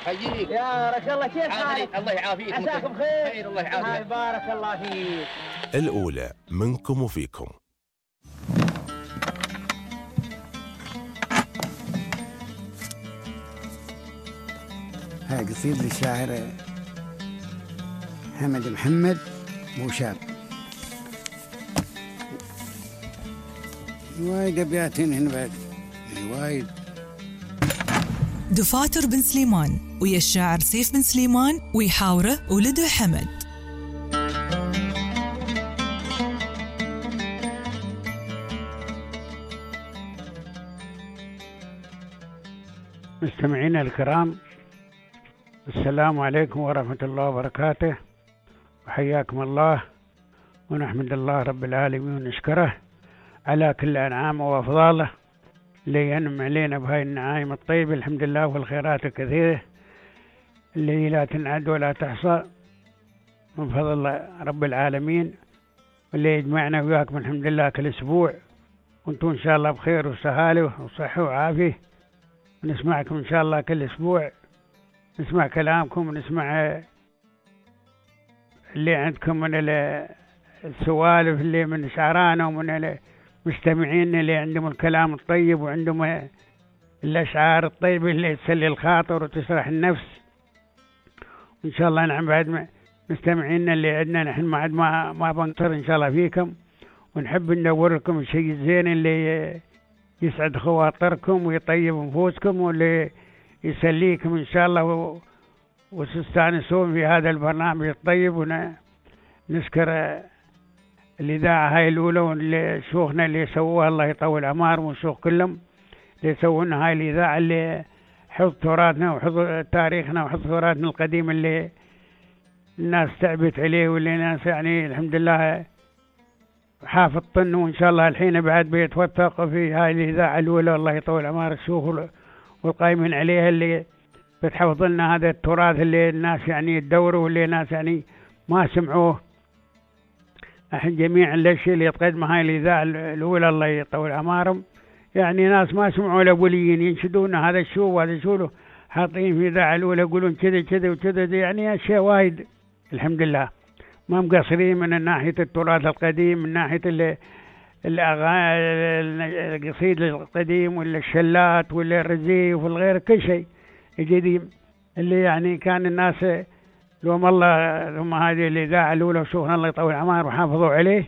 حييك يا بارك الله. كيف حالك؟ الله يعافيك. عساكم خير. الله يعافيك. بارك الله فيك. الأولى منكم وفيكم. هاي قصيدة للشاعر حمد محمد بوشاب. وايد أبياتين هنا بعد، وايد. دفاتر بن سليمان ويا الشاعر سيف بن سليمان ويحاوره ولده حمد. مستمعينا الكرام، السلام عليكم ورحمة الله وبركاته، وحياكم الله، ونحمد الله رب العالمين ونشكره على كل أنعامه وأفضاله اللي ينعم علينا بهاي النعايم الطيبة، الحمد لله، والخيرات الكثيرة اللي لا تنعد ولا تحصى من فضل رب العالمين، واللي يجمعنا وياكم الحمد لله كل أسبوع، وانتم إن شاء الله بخير وسهالة وصحة وعافية، ونسمعكم إن شاء الله كل أسبوع، نسمع كلامكم ونسمع اللي عندكم من السوالف اللي من شعرانا ومن المستمعين اللي عندهم الكلام الطيب وعندهم الأشعار الطيبة اللي تسلي الخاطر وتشرح النفس. إن شاء الله نعم بعد مستمعين اللي عندنا نحن ما بنقصر إن شاء الله فيكم، ونحب ندور لكم الشيء الزين اللي يسعد خواطركم ويطيب نفوسكم واللي يسليكم إن شاء الله وتستانسون في هذا البرنامج الطيب. ونشكر الإذاعة هاي الأولى واللي شيوخنا اللي سووها الله يطول أعمارهم والشيوخ كلهم اللي يسوون هاي الإذاعة اللي حفظ تراثنا وحفظ تاريخنا وحفظ تراثنا القديم اللي الناس تعبت عليه، واللي الناس يعني الحمد لله حافظ طن، وإن شاء الله الحين بعد بيتوثق في هاي الإذاعة الأولى الله يطول أعمار الشيوخ والقائمين عليها اللي بتحفظ لنا هذا التراث اللي الناس يعني يدوروا واللي الناس يعني ما سمعوه. الحين جميع الأشياء اللي يتقدم هاي الإذاعة الأولى الله يطول أعمارهم يعني ناس ما سمعوا الأوليين ينشدون هذا شو وهذا شو له، حاطين في الإذاعة الأولى يقولون كذا كذا وكذا، يعني أشياء وايد الحمد لله، ما مقصرين من ناحية التراث القديم، من ناحية الأغاني القصيد القديم ولا الشلات ولا الرزيف والغير، كل شيء القديم اللي يعني كان الناس لهم الله ثم هذه الإذاعة الأولى وشوفنا الله يطول عمار وحافظوا عليه،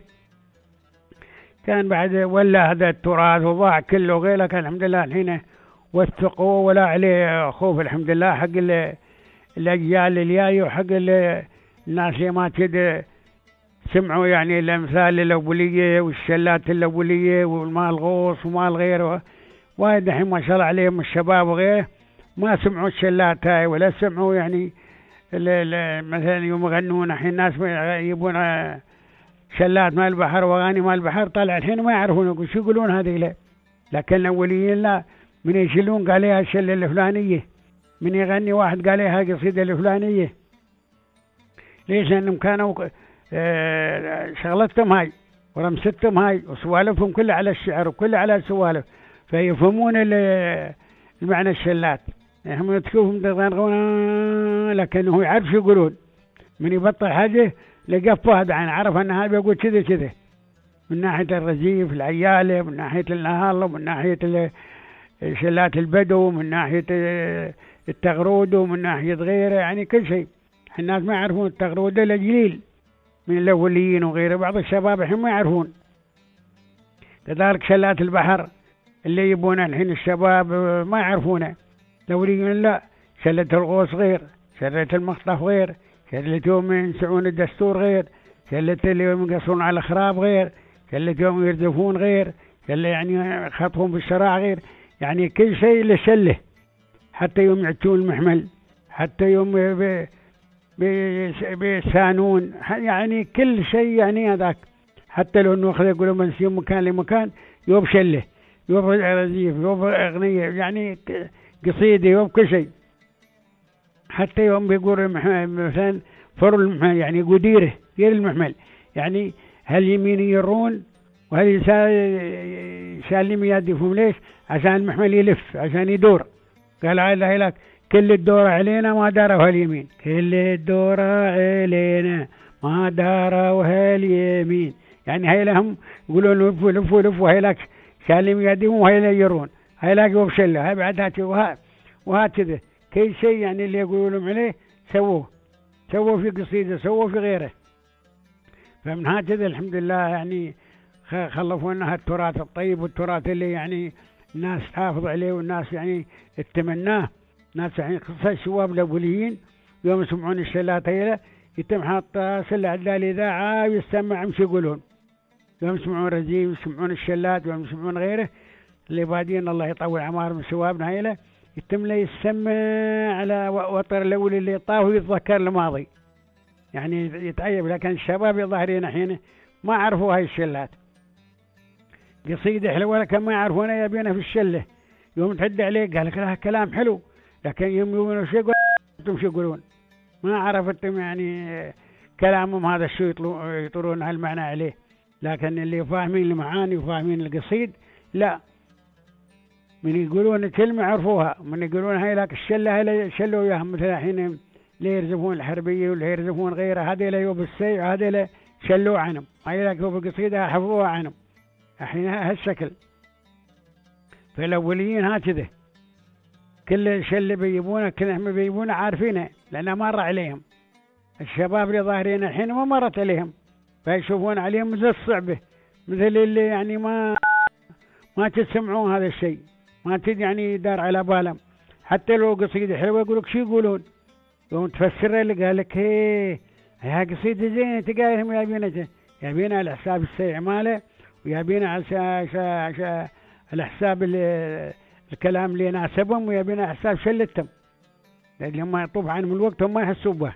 كان بعد ولا هذا التراث وضاع كله غيره. كان الحمد لله الحين وثقوا ولا عليه خوف الحمد لله حق الأجيال اللي جاية وحق الناس اللي ما تد سمعوا يعني الأمثال الأولية والشلات الأولية والمال غوص ومال غيره، وايد الحين ما شاء الله عليهم الشباب وغيره ما سمعوا الشلات هاي ولا سمعوا يعني مثلا يوم يغنون الحين الناس يبون شلات مال البحر واغاني مال البحر، طالع الحين ما يعرفون شو يقولون هذه لا، لكن الأوليين لا، من يشيلون قال لها الشلة الفلانية، من يغني واحد قال لها قصيدة الفلانية، ليش؟ لأنهم كانوا شغلتهم هاي ورمستهم هاي وسوالفهم كلها على الشعر وكلها على السوالف، فيفهمون المعنى الشلات. هم تشوفهم يغنون لكنه يعرف شو يقولون، من يبطل حاجة لقفه هذا يعني عرف أن هذا بيقول كذا كذا، من ناحية الرزيف العيالة، من ناحية النهال، من ناحية شلات البدو، من ناحية التغرود، ومن ناحية غيره، يعني كل شيء. الناس ما يعرفون التغرود إلا قليل من الأوليين وغيره، بعض الشباب الحين ما يعرفون. كذلك شلات البحر اللي يبون الحين الشباب ما يعرفونه، الأوليين لا، شلة الغوص غير، شلة المخطف غير، شلة يوم ينسعون الدستور غير، شلة اللي يوم يقصرون على الخراب غير، شلة يوم يردفون غير، شلة يعني خطفهم بالشراع غير، يعني كل شيء لشله، حتى يوم يعتون المحمل، حتى يوم بيسانون، يعني كل شيء يعني هذاك، حتى لو انه يقولوا من يوم مكان لمكان يوم شله، يوم رزيف، يوم اغنيه، يعني قصيده، يوم كل شيء، حتى يوم بيقول مثلا فر المحمل يعني قديره غير المحمل، يعني هل يمين يرون وهل سالم يدفهم، ليش؟ عشان المحمل يلف عشان يدور، قال هذا لك كل الدورة علينا ما داروا هاليمين، كل الدورة علينا ما داروا هاليمين. يعني هاي لهم يقولون لفوا لفوا لفوا، هاي لك شالين يديهم وهاي لا يرون، هاي لاقوا بشلة، هاي بعد وهكذا كل شيء يعني اللي يقولون عليه سووه في قصيدة، سووه في غيره. فمن هكذا الحمد لله يعني خلفونا هالتراث الطيب، والتراث اللي يعني الناس تحافظ عليه والناس يعني تتمناه. ناس يعني خصوصا الشباب الأوليين يوم يسمعون الشلات هيله يتم حاط سلة على الإذاعة ويستمع مش يقولون، يوم يسمعون رزيم يسمعون الشلات، يوم يسمعون غيره اللي بادين الله يطول عمارهم من شبابنا هيله يتم له يسمع على وطر الأول اللي طاه ويتذكر الماضي، يعني يتعيب. لكن الشباب الظاهرين الحين ما عرفوا هاي الشلات، قصيدة حلوة لكن ما يعرفونها يبينها في الشلة. يوم تعد عليه قال لك لها كلام حلو، لكن يوم يقولون شو يقولون شو يقولون ما عرفتم يعني كلامهم هذا شو يطرون هالمعنى عليه. لكن اللي فاهمين المعاني وفاهمين القصيد لا، من يقولون كلمة عرفوها، من يقولون هاي لك الشلة هاي شلوا وياهم، مثل الحين اللي يرزفون الحربية واللي يرزفون غيره، هذا لا يوب السيف هذا لا شلوا عنهم، هاي لك هو بالقصيدة حفظوها عنهم الحين هالشكل. فالأوليين هكذا كل شلة بيجيبونه كلهم بيجيبونه عارفينه لأنه مر عليهم. الشباب اللي ظاهرين الحين ما مرت عليهم، فيشوفون عليهم مثل الصعبة، مثل اللي يعني ما تسمعون هذا الشيء، ما تد يعني دار على بالهم. حتى لو قصيدة حلوة يقولك شو يقولون، يوم تفسر اللي قال لك هي قصيدة زينة تقايلهم يبينا على حساب السيع ماله، ويبينا على الحساب الكلام اللي يناسبهم، ويبينا على حساب شلتهم، لأن هم يطوف عنهم الوقت هم ما يحسوا به.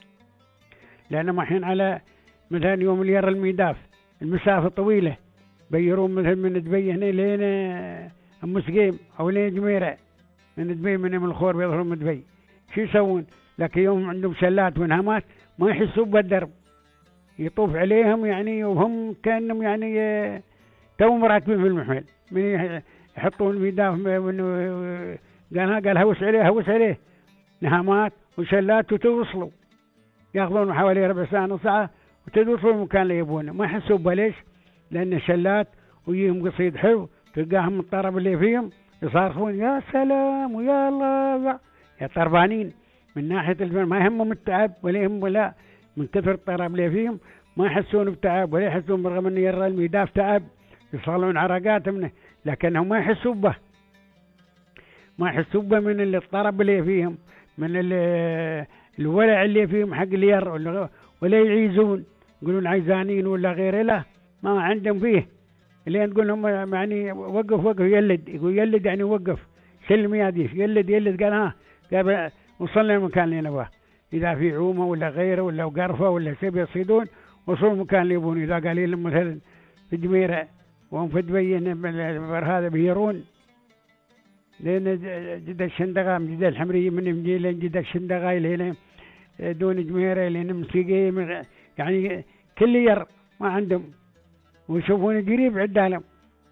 لأنهم الحين على مثلا يوم اللي يرى الميداف المسافة طويلة بيرون مثل من دبي هنا لين أم سقيم أو لين جميرة، من دبي من الخور بيظهرون من دبي شو يسوون؟ لكن يوم عندهم شلات ونهامات ما يحسوا بالدرب، يطوف عليهم يعني وهم كأنهم يعني توم راكبين في المحمل، من يحطون الميداف قال هوس عليه نهامات وشلات وتوصلوا ياخذون حوالي ربع ساعة نص ساعة وتوصلوا المكان اللي يبونه، ما يحسوا بليش؟ لأن شلات ويهم قصيد حلو تلقاهم الطرب اللي فيهم يصارخون يا سلام ويا الله يا طربانين من ناحية الفن، ما يهمهم التعب ولا يهم ولا من كثر الطرب اللي فيهم ما يحسون بتعب ولا يحسون برغم أن يرى الميداف تعب يصلون عرقات منه، لكنهم ما يحسوا به، ما يحسوا به من الطرب اللي فيهم، من الولع اللي فيهم حق الير ولا يعيزون يقولون عيزانين ولا غيره، لا ما عندهم فيه. اللي تقول لهم يعني وقف يلد، يقول يلد يعني وقف سلم يديف يلد قال قال وصلنا المكان اللي نبغاه، إذا في عومة ولا غيره ولا قرفة ولا شيء يصيدون وصلوا المكان اللي يبون. إذا قال لهم مثلا في جميرة وهم في دبي هذا بيرون لين جد الشندقة من جد الحمرية من مجي لين جد الشندقة لين دون جميرة لين مسيقي، يعني كل ير ما عندهم ويشوفون قريب عدالهم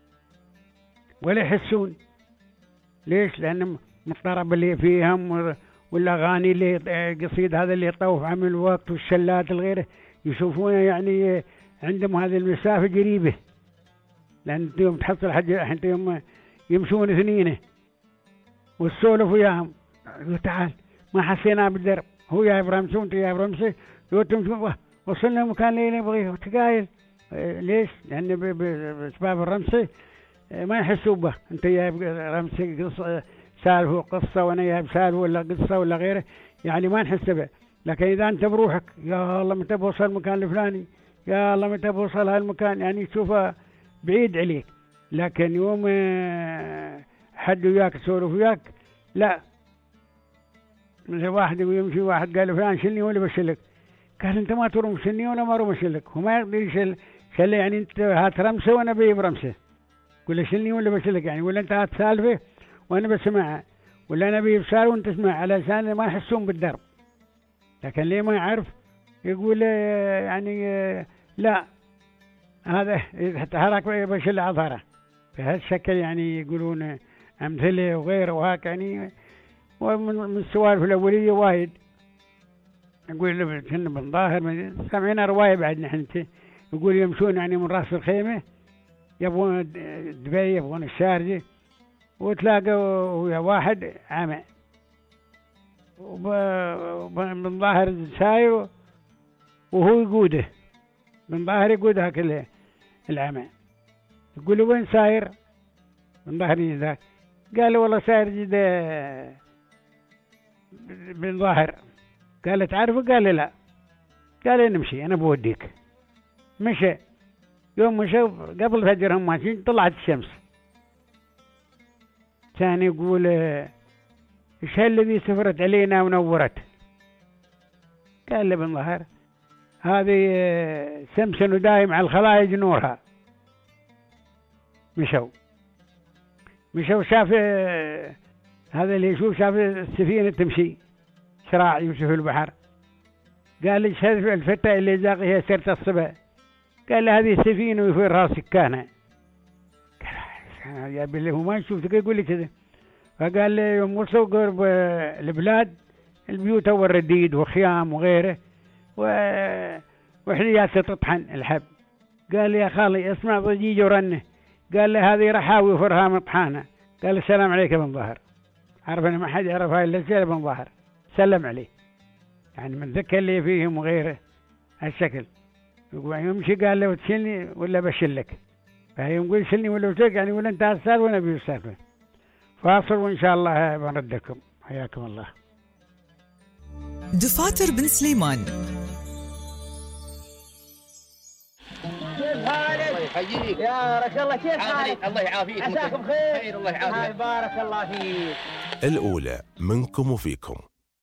ولا يحسون. ليش؟ لأن الطرب اللي فيهم والأغاني اللي قصيد هذا اللي يطوف عن الوقت والشلات الغيره يشوفونه يعني عندهم هذه المسافة قريبة، لأن يوم تحصل حاجة الحين يوم يمشون اثنينه والسولف وياهم يقول تعال ما حسينا بالدرب، هو يا برمسي وانت يا برمسي تمشون وصلنا مكان اللي نبغيه وتقايل. ليش؟ لأن بسباب الرمسي ما يحسوا به، انت يا رمسي سالفه قصة وانا يا بسالفه ولا قصة ولا غيره يعني ما نحس به. لكن إذا أنت بروحك يا الله متى بوصل المكان الفلاني، يا الله متى بوصل هالمكان، يعني تشوفه بعيد عليك. لكن يوم حد وياك يسولف وياك لا، مثل واحد يمشي واحد قال فلان شلني ولا بشلك، قال أنت ما تروم شلني ولا ما روم شلك، هو ما يقدر يشل يعني أنت هات رمسة وأنا بيب رمسة، قل شلني ولا بشلك يعني، ولا أنت هات سالفة وأنا بسمعها، ولا أنا بيب سال وأنت تسمع، على لسان ما يحسون بالدرب. لكن ليه ما يعرف يقول يعني لا هذا هراك بشل عظهره بهالشكل، يعني يقولون أمثله وغيره وهاك يعني ومن السوالف الأولية وايد. نقول كنا بن ظاهر سمعنا رواية بعد نحن يقول يمشون يعني من رأس الخيمة يبغون دبي يبغون الشارجة، وتلاقوا ويا واحد عمى وبن ظاهر ساير وهو يقوده، بن ظاهر يقودها كلها العمى. يقول له وين ساير؟ بن ظاهر ذاك قال له والله ساير جدا بن ظاهر. قال له تعرفه؟ قال له لا. قال له نمشي أنا بوديك. مشى. يوم مشى قبل الفجر هم ماشيين طلعت الشمس. كان يقول إيش هالذي سفرت علينا ونورت؟ قال له بن ظاهر هذه شمس ودايم على الخلايج نورها. مشوا شاف هذا اللي يشوف شاف السفينة تمشي شراع يمشي في البحر. قال لي هذه الفتاة اللي زاقها سيرة الصبا. قال له هذه السفينة وفي راس سكانها. قال يا بالله هو ما يشوف يقول لي كذا. فقال لي يوم وصلوا قرب البلاد البيوت والرديد وخيام وغيره وحليات تطحن الحب. قال لي يا خالي اسمع ضجيج ورنه. قال لي هذه رحاوي وفرها مطحانة. قال السلام عليك بن ظاهر. عرف أنا ما حد يعرفها إلا سيد بن ظاهر. سلم عليه يعني من ذكر اللي فيهم وغيره هالشكل. يمشي قال له تشلني ولا بشلك؟ فيوم يقول شلني ولا بشلك يعني ولا انت السالفة ولا بيو السالفة. فاصل وإن شاء الله بنردكم. حياكم الله. دفاتر بن سليمان. كيف حالك؟ الله يحييك يا بارك الله. كيف حالك؟ الله يعافيك. عساكم خير. الله يعافيك. بارك الله فيك. الأولى منكم وفيكم.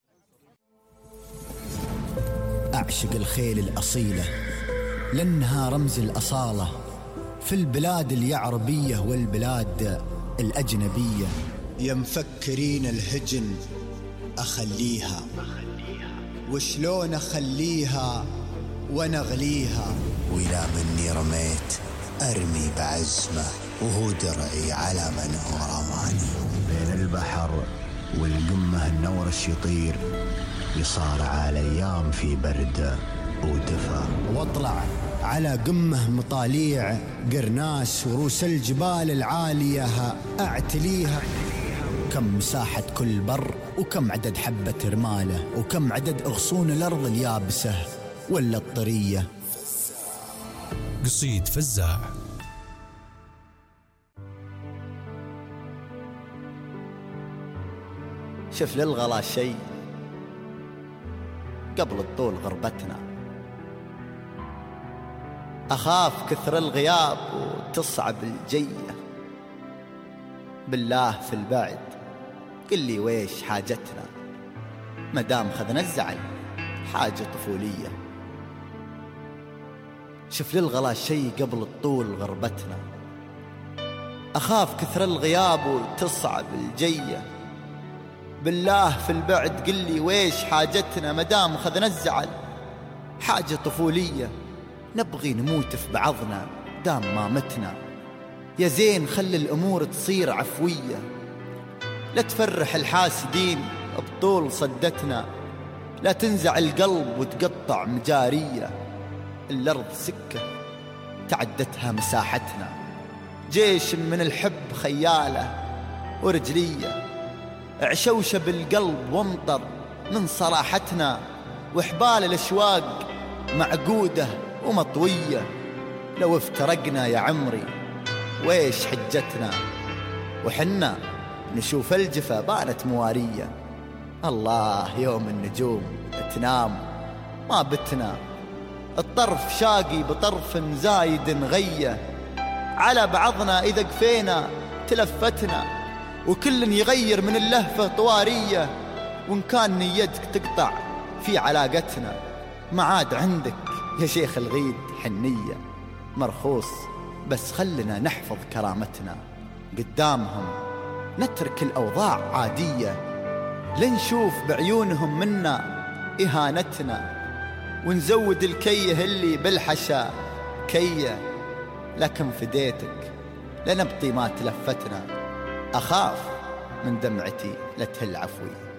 أعشق الخيل الأصيلة لأنها رمز الأصالة في البلاد اليعربية والبلاد الأجنبية. يا مفكرين الهجن أخليها وشلون أخليها ونغليها، وإذا مني رميت أرمي بعزمه وهو درعي على من هو رماني. بين البحر والقمة النورش يطير يصارع الأيام في برد ودفا، واطلع على قمة مطاليع قرناس وروس الجبال العالية أعتليها. كم مساحة كل بر وكم عدد حبة رماله وكم عدد أغصون الأرض اليابسة ولا الطرية. قصيد فزاع. شف للغلا شيء قبل الطول غربتنا، أخاف كثر الغياب وتصعب الجية. بالله في البعد قل لي ويش حاجتنا، مدام خذنا الزعل حاجة طفولية. شف للغلا شيء قبل الطول غربتنا، أخاف كثر الغياب وتصعب الجية. بالله في البعد قل لي ويش حاجتنا، مدام خذنا الزعل حاجة طفولية. نبغي نموت في بعضنا دام ما متنا، يا زين خلي الأمور تصير عفوية. لا تفرح الحاسدين بطول صدتنا، لا تنزع القلب وتقطع مجارية. الأرض سكة تعدتها مساحتنا، جيش من الحب خيالة ورجلية. عشوشة بالقلب وامطر من صراحتنا، وحبال الأشواق معقودة ومطوية. لو افترقنا يا عمري ويش حجتنا، وحنا نشوف الجفا بانت موارية. الله يوم النجوم تنام ما بتنا، الطرف شاقي بطرف زايد غية. على بعضنا إذا قفينا تلفتنا، وكل يغير من اللهفة طوارية. وإن كان نيتك تقطع في علاقتنا، ما عاد عندك يا شيخ الغيد حنية. مرخوص بس خلنا نحفظ كرامتنا، قدامهم نترك الأوضاع عادية. لنشوف بعيونهم منا إهانتنا، ونزود الكيه اللي بالحشا كيه. لكن فديتك لنبطي ما تلفتنا، أخاف من دمعتي لا تهل عفوي.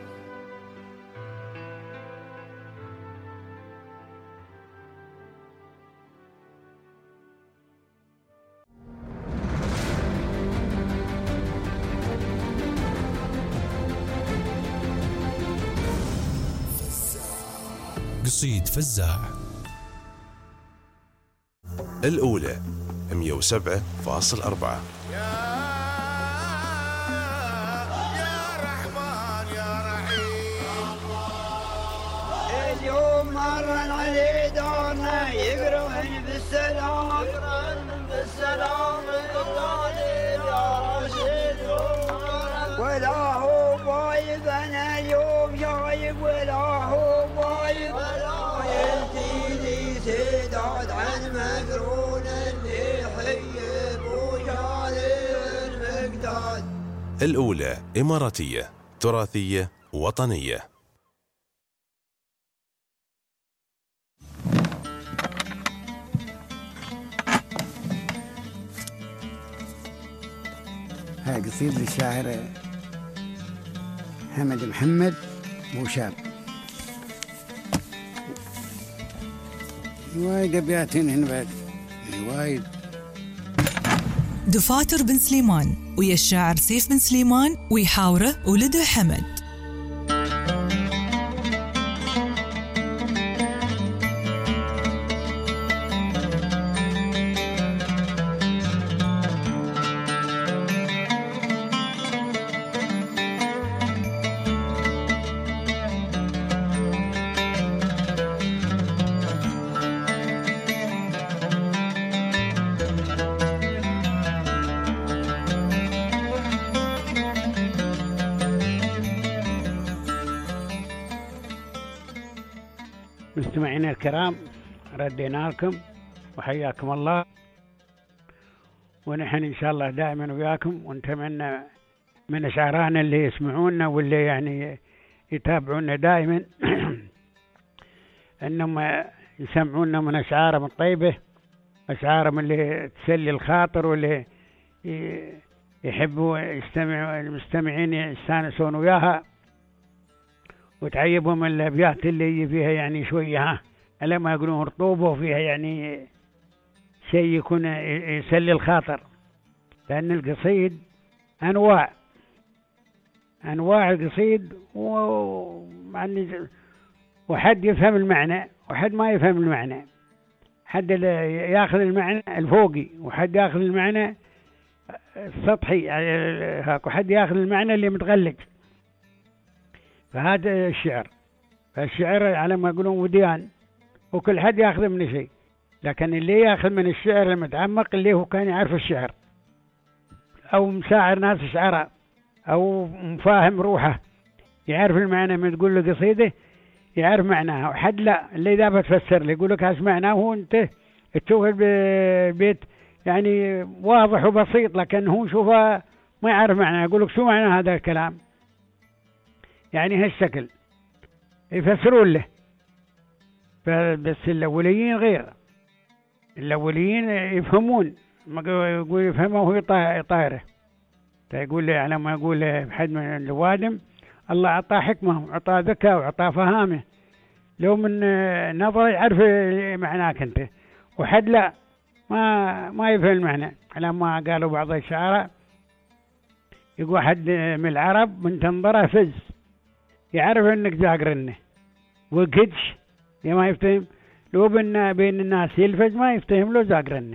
قصيد فزاع. الأولى 107.4. اليوم مر علي دورنا يقرون بالسلام يا رشيد ولا هو بايب انا اليوم جايب ولا هو بايب يلتيني سداد عن مقرون اللي حيب وجاري المقداد. الأولى إماراتية تراثية وطنية. هاي قصيد للشاعر حمد محمد موشاب. وايد أبيات هن بعد وايد. دفاتر بن سليمان ويا الشاعر سيف بن سليمان ويحاوره ولده حمد. مستمعينا الكرام، ردينا لكم وحياكم الله، ونحن إن شاء الله دائما وياكم، ونتمنى من أشعارنا اللي يسمعونا واللي يعني يتابعونا دائما أنهم يسمعونا من أشعارهم الطيبة، أشعارهم اللي تسلي الخاطر واللي يحبوا المستمعين يستانسون وياها وتعيبهم الأبيات اللي فيها يعني شوية ألا ما يقولون رطوبة وفيها يعني شيء يكون يسلي الخاطر، لأن القصيد أنواع القصيد وحد يفهم المعنى وحد ما يفهم المعنى، حد ياخذ المعنى الفوقي وحد ياخذ المعنى السطحي وحد ياخذ المعنى اللي متغلق. فهذا الشعر، فالشعر على ما يقولون وديان وكل حد ياخذ من شيء، لكن اللي ياخذ من الشعر المتعمق اللي هو كان يعرف الشعر أو مساعر ناس شعره أو مفاهم روحه يعرف المعنى، من تقول له قصيدة يعرف معناها، وحد لا اللي إذا بتفسر له يقول لك هاش معناه، وهو أنت تشوف البيت يعني واضح وبسيط لكن هو شوفه ما يعرف معناه، يقول لك شو معنى هذا الكلام، يعني هالشكل يفسرون له. بس الأوليين غير، الأوليين يفهمون، ما يقول يفهمه وهو طايره، يقول له على ما يقول بحد من الوادم الله أعطاه حكمة وأعطاه ذكاء وأعطاه فهامة، لو من نظر يعرف معناك أنت، وحد لا ما يفهم المعنى، على ما قالوا بعض الشعراء يقول حد من العرب من تنظره فز يعرف انك جاقرنه وقدش ما يفتهم، لو بين الناس يلفز ما يفتهم له جاقرنه.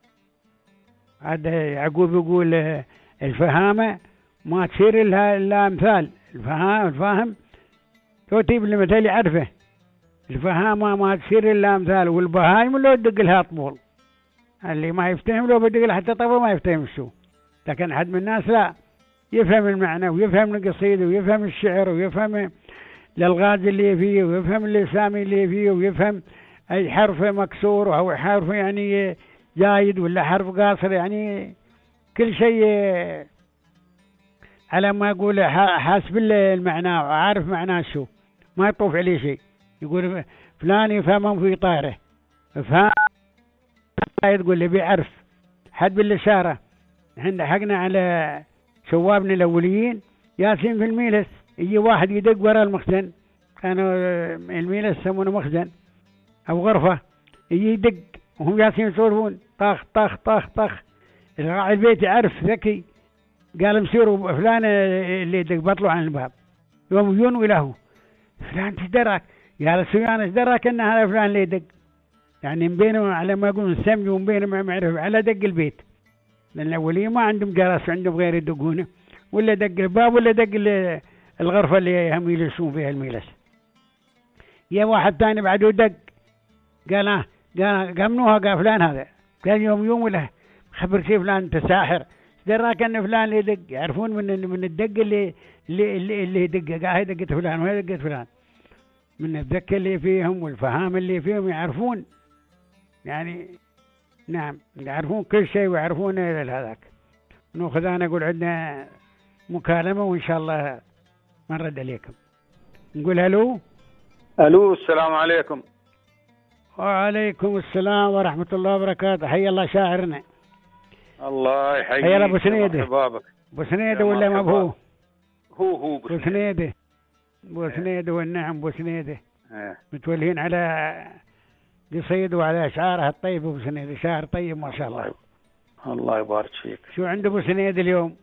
هذا يعقوب يقول الفهامة ما تصير إلا أمثال، الفاهم توتيب المثال يعرفه، الفهامة ما تصير إلا أمثال، والبهايم لو تدق لها طبول، اللي ما يفتهم لو بدق لها حتى طبول ما يفتهم شو، لكن حد من الناس لا يفهم المعنى ويفهم القصيد ويفهم الشعر ويفهم الألغاز اللي فيه ويفهم الأسامي اللي فيه ويفهم أي حرف مكسور أو حرف يعني جايد ولا حرف قاصر، يعني كل شيء على ما يقول حاسب المعنى وعارف معناه شو، ما يطوف عليه شيء، يقول فلان يفهمهم في طائره فهم، يقول اللي بيعرف حد بالإشارة. احنا حقنا على شوابنا الأوليين ياسين في الميلس، يجي واحد يدق وراء المخزن، كانوا الميلس يسمونه مخزن أو غرفة، يجي يدق وهم ياسين يسولفون طخ طخ طخ طخ، راعي البيت يعرف ذكي قال مسيروا فلان اللي يدق بطلوا عن الباب، يوم ينوي له فلان تدرك يا السويان ايش دراك ان هذا فلان اللي يدق؟ يعني مبينهم على ما يقولون سمج ومبينهم ما معرفة على دق البيت، لأن الأولية ما عندهم جرس، عندهم غير يدقونه، ولا دق الباب ولا دق الغرفة اللي هم يجلسون فيها الميلس. يا واحد ثاني بعده دق، قال قامنوها، قال فلان هذا، قال يوم ولا خبر شيء فلان أنت ساحر، دراك أن فلان اللي يدق، يعرفون من الدق اللي يدق، قال هي دقت فلان وهي دقت فلان، من الذكاء اللي فيهم والفهام اللي فيهم يعرفون، يعني نعم يعرفون كل شيء ويعرفون هذاك. نأخذ أنا أقول عندنا مكالمة وإن شاء الله ما نرد عليكم. نقول هلو. الو السلام عليكم. وعليكم السلام ورحمة الله وبركاته. حي الله شاعرنا. الله يحييك. حي الله أبو سنيدة. بابك أبو سنيدة ولا ما هو؟ هو أبو سنيدة. أبو سنيدة والنعم أبو سنيدة. متولين على قصيد وعلى أشعاره الطيب. أبو سنيدة شاعر طيب ما شاء الله. الله يبارك فيك. شو عنده أبو سنيدة اليوم؟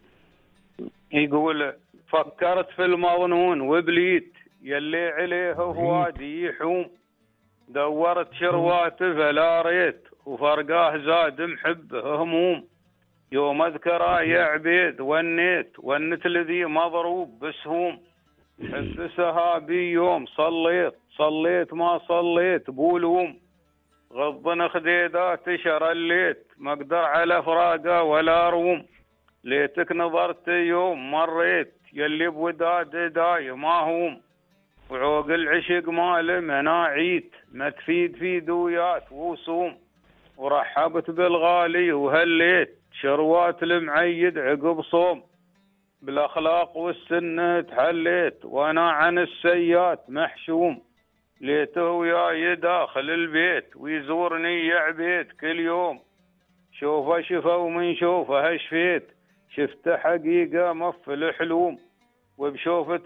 يقول فكرت في المظنون وبليت يلي عليه هوادي يحوم، دورت شرواته فلا ريت وفرقاه زاد محبه هموم، يوم اذكره يا عبيد ونت الذي مضروب بسهوم، حب سهابي يوم صليت ما صليت بولوم، غض خديدات شرليت ما اقدر على فراقه ولا روم، ليتك نظرت يوم مريت يلي بوداد داي ما هم، وعوق العشق مال مناعيت ما تفيد في دويات وصوم، ورحبت بالغالي وهليت شروات المعيد عقب صوم، بالاخلاق والسنه تحليت وانا عن السيات محشوم، ليته وياي داخل البيت ويزورني يا عبيد كل يوم، شوفه شفا ومن شوفه شفيت، شفت حقيقه مف الحلوم، وبشوفة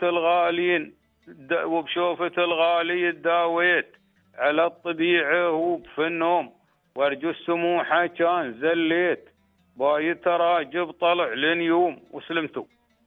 الغالي داويت على الطبيعة وفي النوم، وارجو السموحة كان زليت باي تراجب طلع لنيوم. وسلمتوا.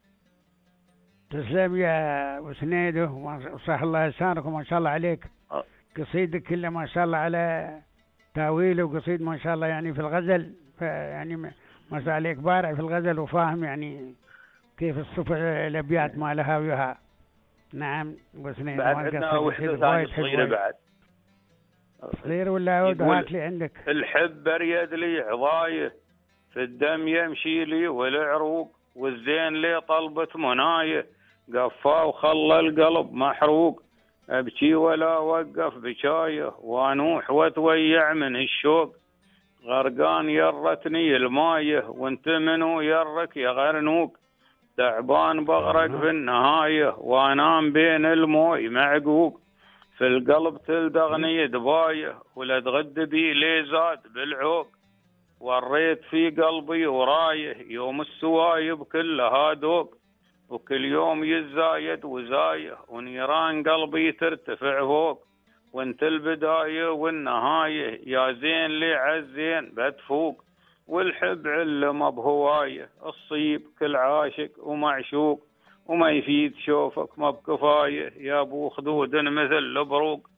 تسلم يا أبو سنيده وصح الله لسانك وما شاء الله عليك. قصيدك كله ما شاء الله على تاويله، وقصيد ما شاء الله يعني في الغزل، يعني ما شاء الله عليك بارع في الغزل وفاهم يعني كيف الصفة الأبيات ما لها وياها. نعم أبو سنيده. بعد عندنا وحدة ثانية صغيرة بعد. صغير ولا عود هات لي عندك. الحب ريد لي عضايه في الدم يمشي لي والعروق، والزين لي طلبة منايه قفا وخلى القلب محروق، ابكي ولا وقف بشايه وانوح وتويع من الشوق، غرقان يرتني المايه وانت منو يرك يا غرنوق، تعبان بغرق في النهايه وانام بين الموي معقوق، في القلب تلدغني دبايه ولا تغد بي لي زاد بالعوق، وريت في قلبي ورايه يوم السوايب كلها دوق، وكل يوم يزايد وزايه ونيران قلبي ترتفع فوق، وانت البدايه والنهايه يا زين لي عالزين بتفوق، والحب علم بهوايه الصيب كل عاشق ومعشوق، وما يفيد شوفك ما بكفايه يا ابو خدود مثل البروق،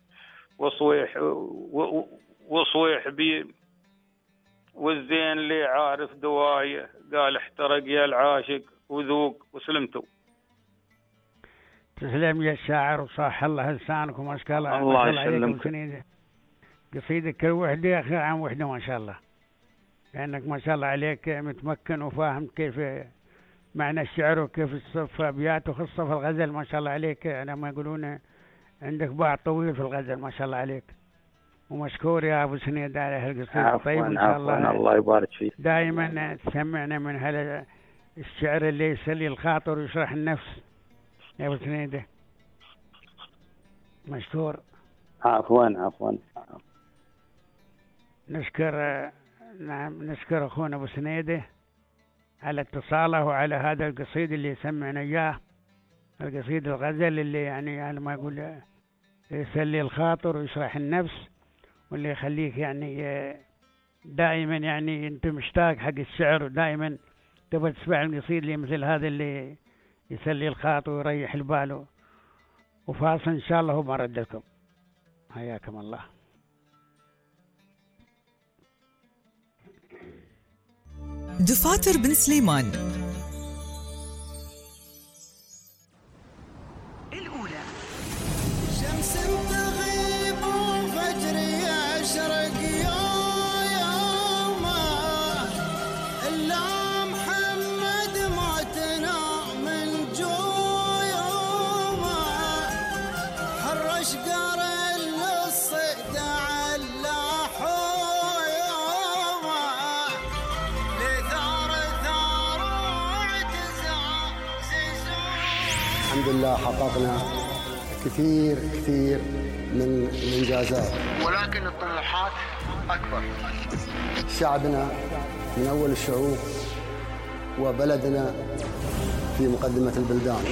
وصويح بي والزين اللي عارف دوايه قال احترق يا العاشق وذوق. وسلمتوا. تسلم يا الشاعر وصح الله لسانكم ما شاء الله. الله يسلمك. قصيدك كل وحده يا اخي عن وحده ما شاء الله، لانك ما شاء الله عليك متمكن وفاهم كيف معنى الشعر وكيف الصف ابياته خاصه في الغزل ما شاء الله عليك. انا ما يقولون عندك باع طويل في الغزل ما شاء الله عليك، ومشكور يا ابو سنيد على هالقصيدة. طيب ان شاء الله. الله يبارك فيك. دائما تسمعنا من هذا الشعر اللي يسلي الخاطر ويشرح النفس يا ابو سنيدة. مشكور. عفوا. نشكر اخونا ابو سنيدة على اتصاله وعلى هذا القصيد اللي سمعنا اياه، القصيد الغزل اللي يعني على ما يقول يسلي الخاطر ويشرح النفس، واللي يخليك يعني دائما يعني انت مشتاق حق الشعر، ودائما تبغى تسمع القصيد اللي مثل هذا اللي يسلي الخاطر ويريح البال، وفاصل ان شاء الله وما رد لكم. حياكم الله. دفاتر بن سليمان. الأولى. شمس تغيب وفجر يشرق يوم إلا محمد موتنا من جويوم حرش قرن للصيد على حيوم لثار ثار واعتزاز الحمد لله حققنا كثير من الإنجازات، ولكن الطموحات أكبر. شعبنا من أول الشعوب وبلدنا في مقدمة البلدان.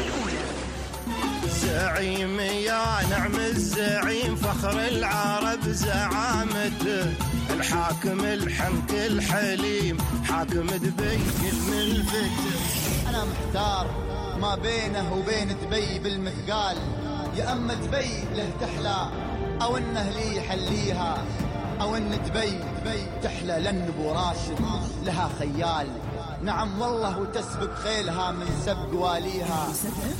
زعيم يا نعم الزعيم فخر العرب زعامته الحاكم الحنك الحليم حاكم دبي الملفت. أنا محتار ما بينه وبين دبي بالمثقال، يا أما دبي له تحلى أو إنه لي يحليها، أو إن دبي تحلى لأن أبو راشد لها خيال. نعم والله وتسبق خيلها من سبق واليها.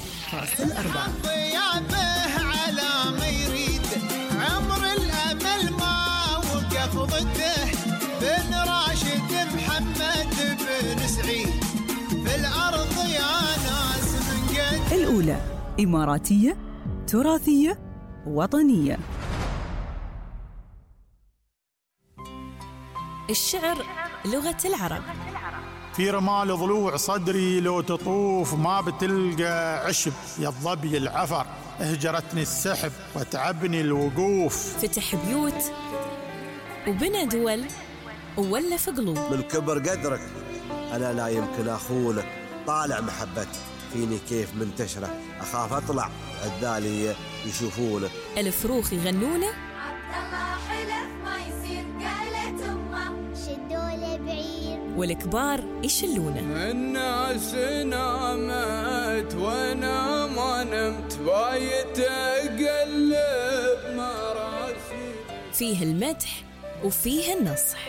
ضيابه على ما يريد عمر الأمل ما وقف ضده بن راشد محمد بن سعيد في الأرض يا ناس من قد. الأولى إماراتية تراثية وطنية. الشعر لغة العرب. في رمال ضلوع صدري لو تطوف ما بتلقى عشب، يا الظبي العفر اهجرتني السحب وتعبني الوقوف. فتح بيوت وبنى دول وولف قلوب. من كبر قدرك أنا لا يمكن أخونك، طالع محبتك فيني كيف منتشرة، أخاف أطلع عدالي يشوفونه. الفروخ يغنونه عبدالله حلف ما يصير قالت أمه شدوا لبعير، والكبار يشلونه. الناس نامت وانا ما نمت بايت اقلب مراسي. فيه المدح وفيه النصح.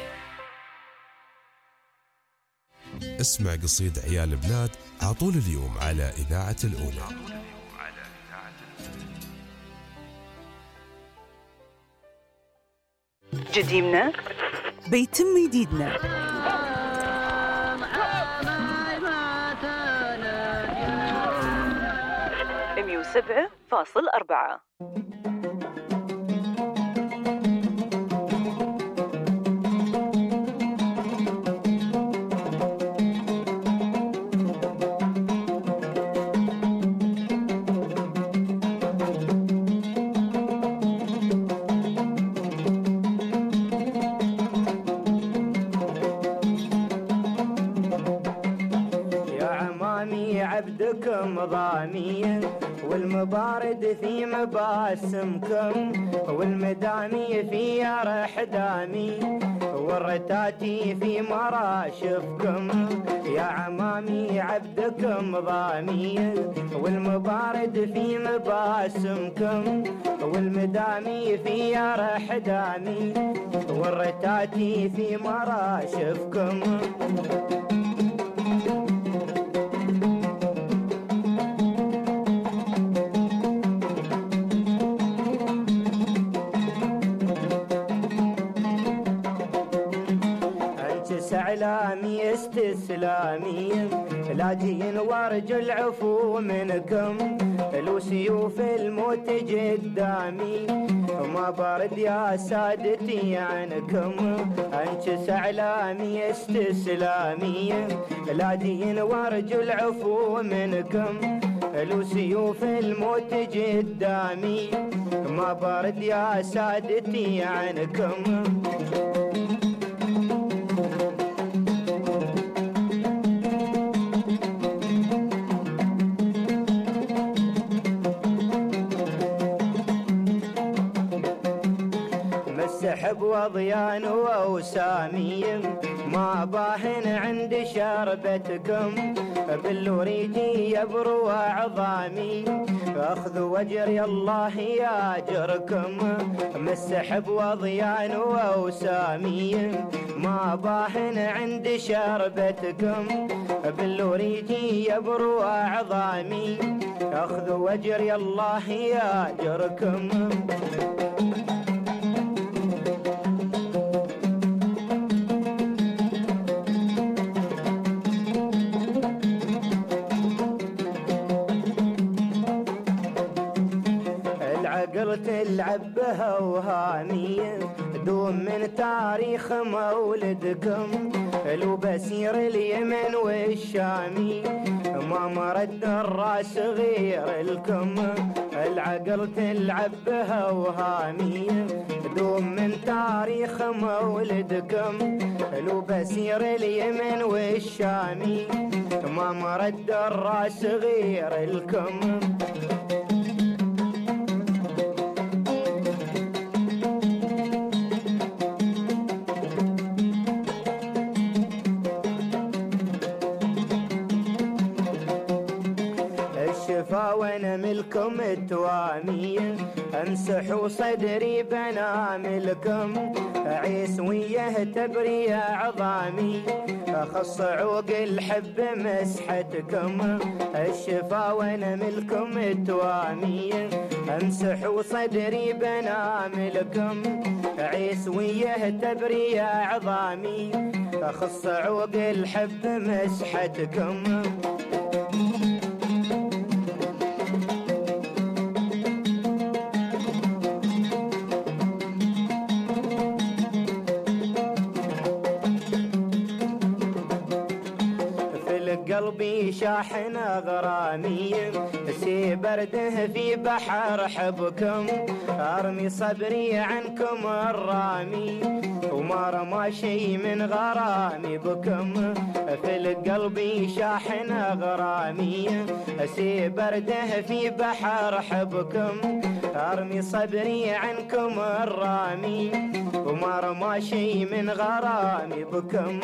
اسمع قصيد عيال بلاد عطول اليوم على إذاعة الأولى. جديمنا بيتم جديدنا. 107.4. عبدكم ضامي والمبارد في مباسمكم والمدامي في رح دامي والرتاتي في مراشفكم. يا عمامي عبدكم ضامي والمبارد في مباسمكم والمدامي في رح دامي والرتاتي في مراشفكم. سعلامي استسلامي لاجين وارجل عفو منكم لو سيوف الموت قدامي ما برد يا سادتي عنكم. انت سعلامي استسلامي لاجين وارجل عفو منكم لو سيوف الموت قدامي ما برد يا سادتي عنكم. مسحب وضيان وأوسامي ما باهن عند شربتكم بالوريجي يبرو عظامي اخذوا واجري الله ياجركم مسحب وضيان واوسامي ما باهن عند شربتكم بالوريجي يبرو اعظامي اخذوا واجري الله ياجركم تلعب بهوهامية دوم من تاريخ مولدكم لو بسير اليمن والشامي ما مرد الراس غير الكم العقل تلعب بهوهامية دوم من تاريخ مولدكم لو بسير اليمن والشامي ما مرد الراس غير الكم وانا ملكم التوامية امسحوا صدري بناملكم عيسويه تبري عظامي اخص عوق الحب مسحتكم الشفا وانا ملكم التوامية امسحوا صدري بناملكم عيسويه تبري عظامي اخص عوق الحب مسحتكم قلبي شاحن غرامي سي برده في بحر حبكم ارمي صبري عنكم الرامي وما رمى شي من غرامي بكم في القلب شاحن غرامي سي برده في بحر حبكم ارمي صبري عنكم الرامي وما رمى شي من غرامي بكم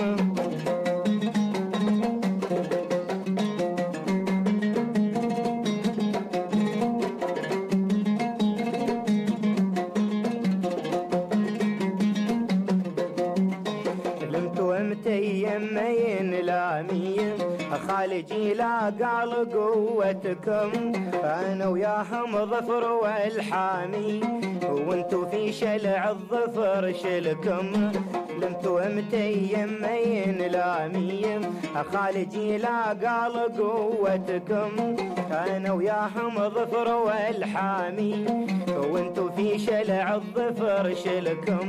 يمين لامية خالجي لا قال قوتكم انا وياهم ظفر والحامي وانتو في شلع الظفر شلكم لمتو امتي يمين لامية خالجي لا قال قوتكم انا وياهم ظفر والحامي وانتو في شلع الظفر شلكم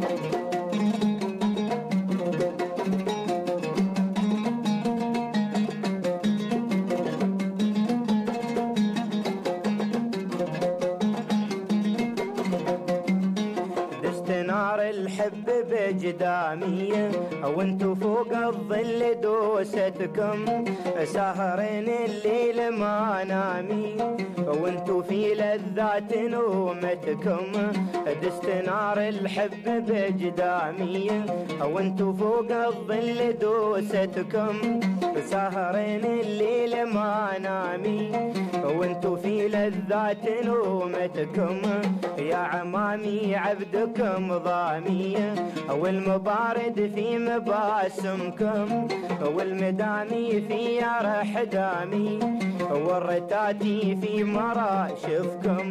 الحب بجدامية وانتو فوق الظل دوستكم سهرين الليل ما نامي وانتو في لذات نومتكم دست نار الحب بجدامية وانتو فوق الظل دوستكم سهرين الليل ما نامي وانتو في لذات نومتكم يا عمامي عبدكم ضامية والمبارد في مباسمكم والمدامي في رح دامي والرتاتي في مراشفكم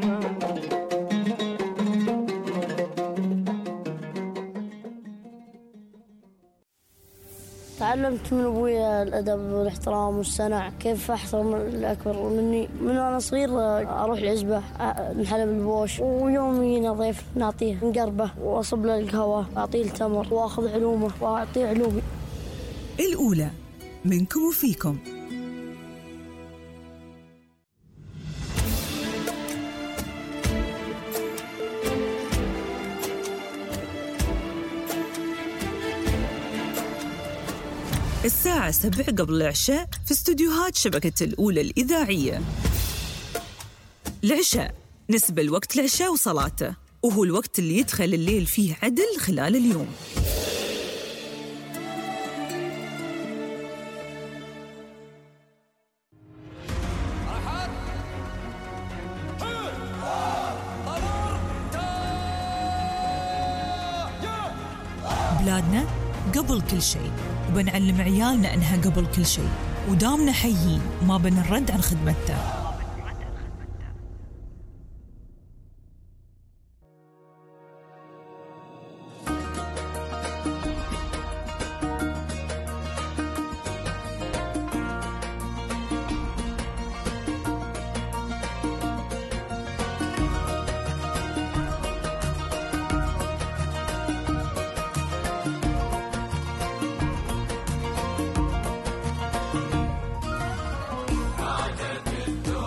تعلمت من أبوي الأدب والاحترام والصنع، كيف أحترم الأكبر مني. من وأنا صغير أروح العزبة نحلب البوش، ويوم يجينا ضيف نعطيه نقربه وأصب له القهوة وأعطيه التمر وأخذ علومه وأعطيه علومي. الأولى منكم وفيكم. الساعة 7 قبل العشاء في استوديوهات شبكة الأولى الإذاعية. العشاء نسبة لوقت العشاء وصلاته، وهو الوقت اللي يدخل الليل فيه عدل خلال اليوم. بلادنا قبل كل شيء، وبنعلم عيالنا أنها قبل كل شيء، ودامنا حيين وما بنرد عن خدمتها. عادت الدنيا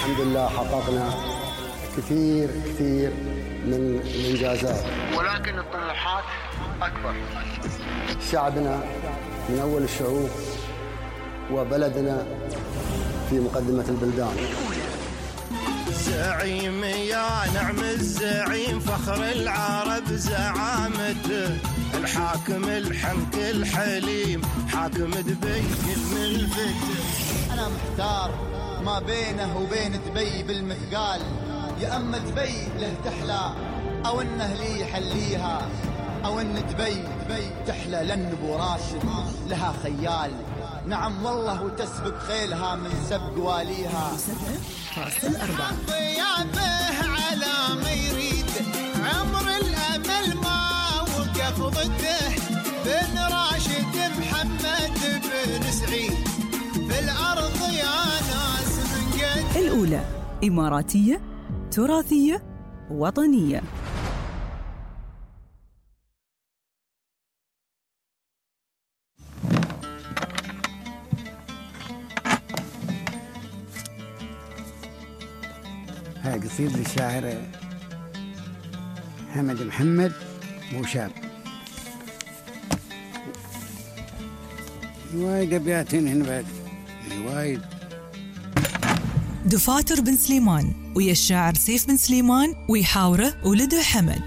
الحمد لله حققنا كثير من الإنجازات، ولكن الطموحات أكبر. شعبنا من أول الشعوب وبلدنا في مقدمة البلدان. زعيم يا نعم الزعيم فخر العرب زعامته، الحاكم الحنك الحليم حاكم دبي كل الفتح. أنا محتار ما بينه وبين دبي بالمثقال، يا أما دبي له تحلى أو إنه لي يحليها، أو إن دبي تحلى لأن أبو راشد لها خيال. نعم والله وتسبق خيلها من سبق واليها. ضيافه على ما يريد عمر الأمل ما وقف ضده، بن راشد محمد بن سعيد في الأرض يا ناس من قد. الأولى إماراتية تراثية وطنية. هاي قصيدة للشاعر حمد محمد بوشاب. وايد أبيات هن بعد وايد. دفاتر بن سليمان ويا الشاعر سيف بن سليمان ويحاوره ولده حمد.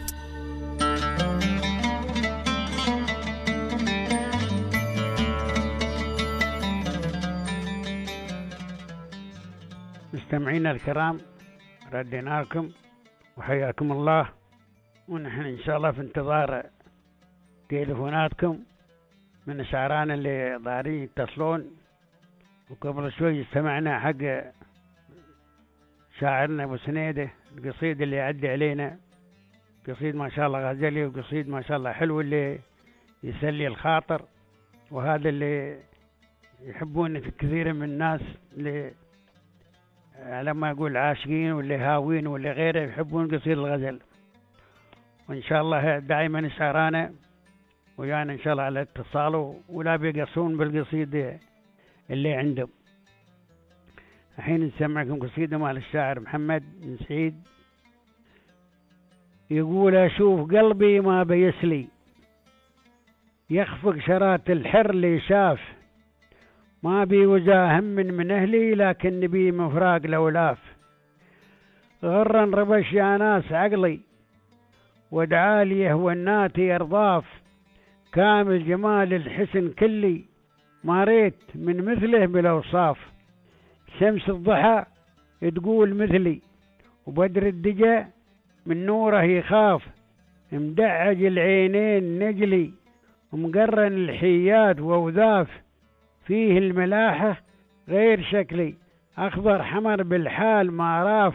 مستمعينا الكرام، ردينا لكم وحياكم الله، ونحن إن شاء الله في انتظار تليفوناتكم من شعرانا اللي ضارين يتصلون. وقبل شوي استمعنا حق شاعرنا أبو سنيدة القصيد اللي يعدي علينا، قصيد ما شاء الله غزلي وقصيد ما شاء الله حلو اللي يسلي الخاطر، وهذا اللي يحبون كثير من الناس اللي على ما يقول عاشقين واللي هاوين واللي غيره يحبون قصيد الغزل. وإن شاء الله دائما شعرانا ويانا إن شاء الله على اتصال ولا بيقصون بالقصيدة اللي عندهم. الحين نسمعكم قصيدة مال الشاعر محمد بن سعيد، يقول: أشوف قلبي ما بيسلي يخفق شرات الحر اللي شاف، ما بي وزاهم من أهلي لكن بي مفراق لولاف. غرا ربش يا ناس عقلي ودعالي يهوناتي أرضاف، كامل جمال الحسن كلي ما ريت من مثله بالأوصاف. شمس الضحى تقول مثلي وبدر الدجى من نوره يخاف، مدعج العينين نجلي ومقرن الحيات ووذاف، فيه الملاحة غير شكلي أخضر حمر بالحال ما راف.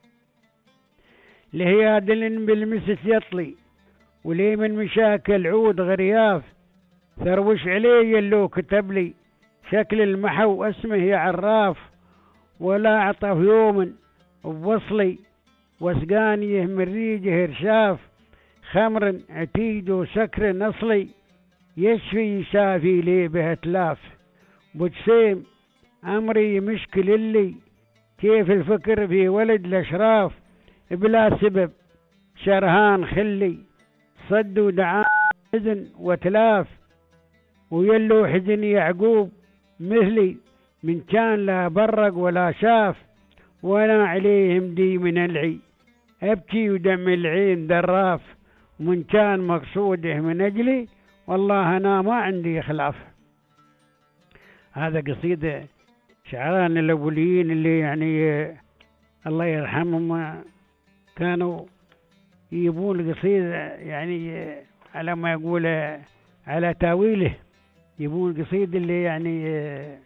لهيادل بالمسس يطلي ولي من مشاكل عود غرياف، ثروش علي اللو كتب لي شكل المحو اسمه يا عراف. ولا عطف يوم بوصلي وسقانيه من ريجه رشاف، خمر عتيد وسكر نصلي يشفي يشافي لي به تلاف. بجسيم أمري مشكل اللي كيف الفكر في ولد الأشراف، بلا سبب شرهان خلي صد ودعان حزن وتلاف. ويلو حزن يعقوب مثلي من كان لا برق ولا شاف، وانا عليهم دي من العي ابكي ودم العين دراف. ومن كان مقصوده من اجلي والله انا ما عندي خلاف. هذا قصيدة شعران الاوليين اللي يعني الله يرحمهم كانوا يجيبون القصيدة يعني على ما يقول على تاويله، يجيبون القصيدة اللي يعني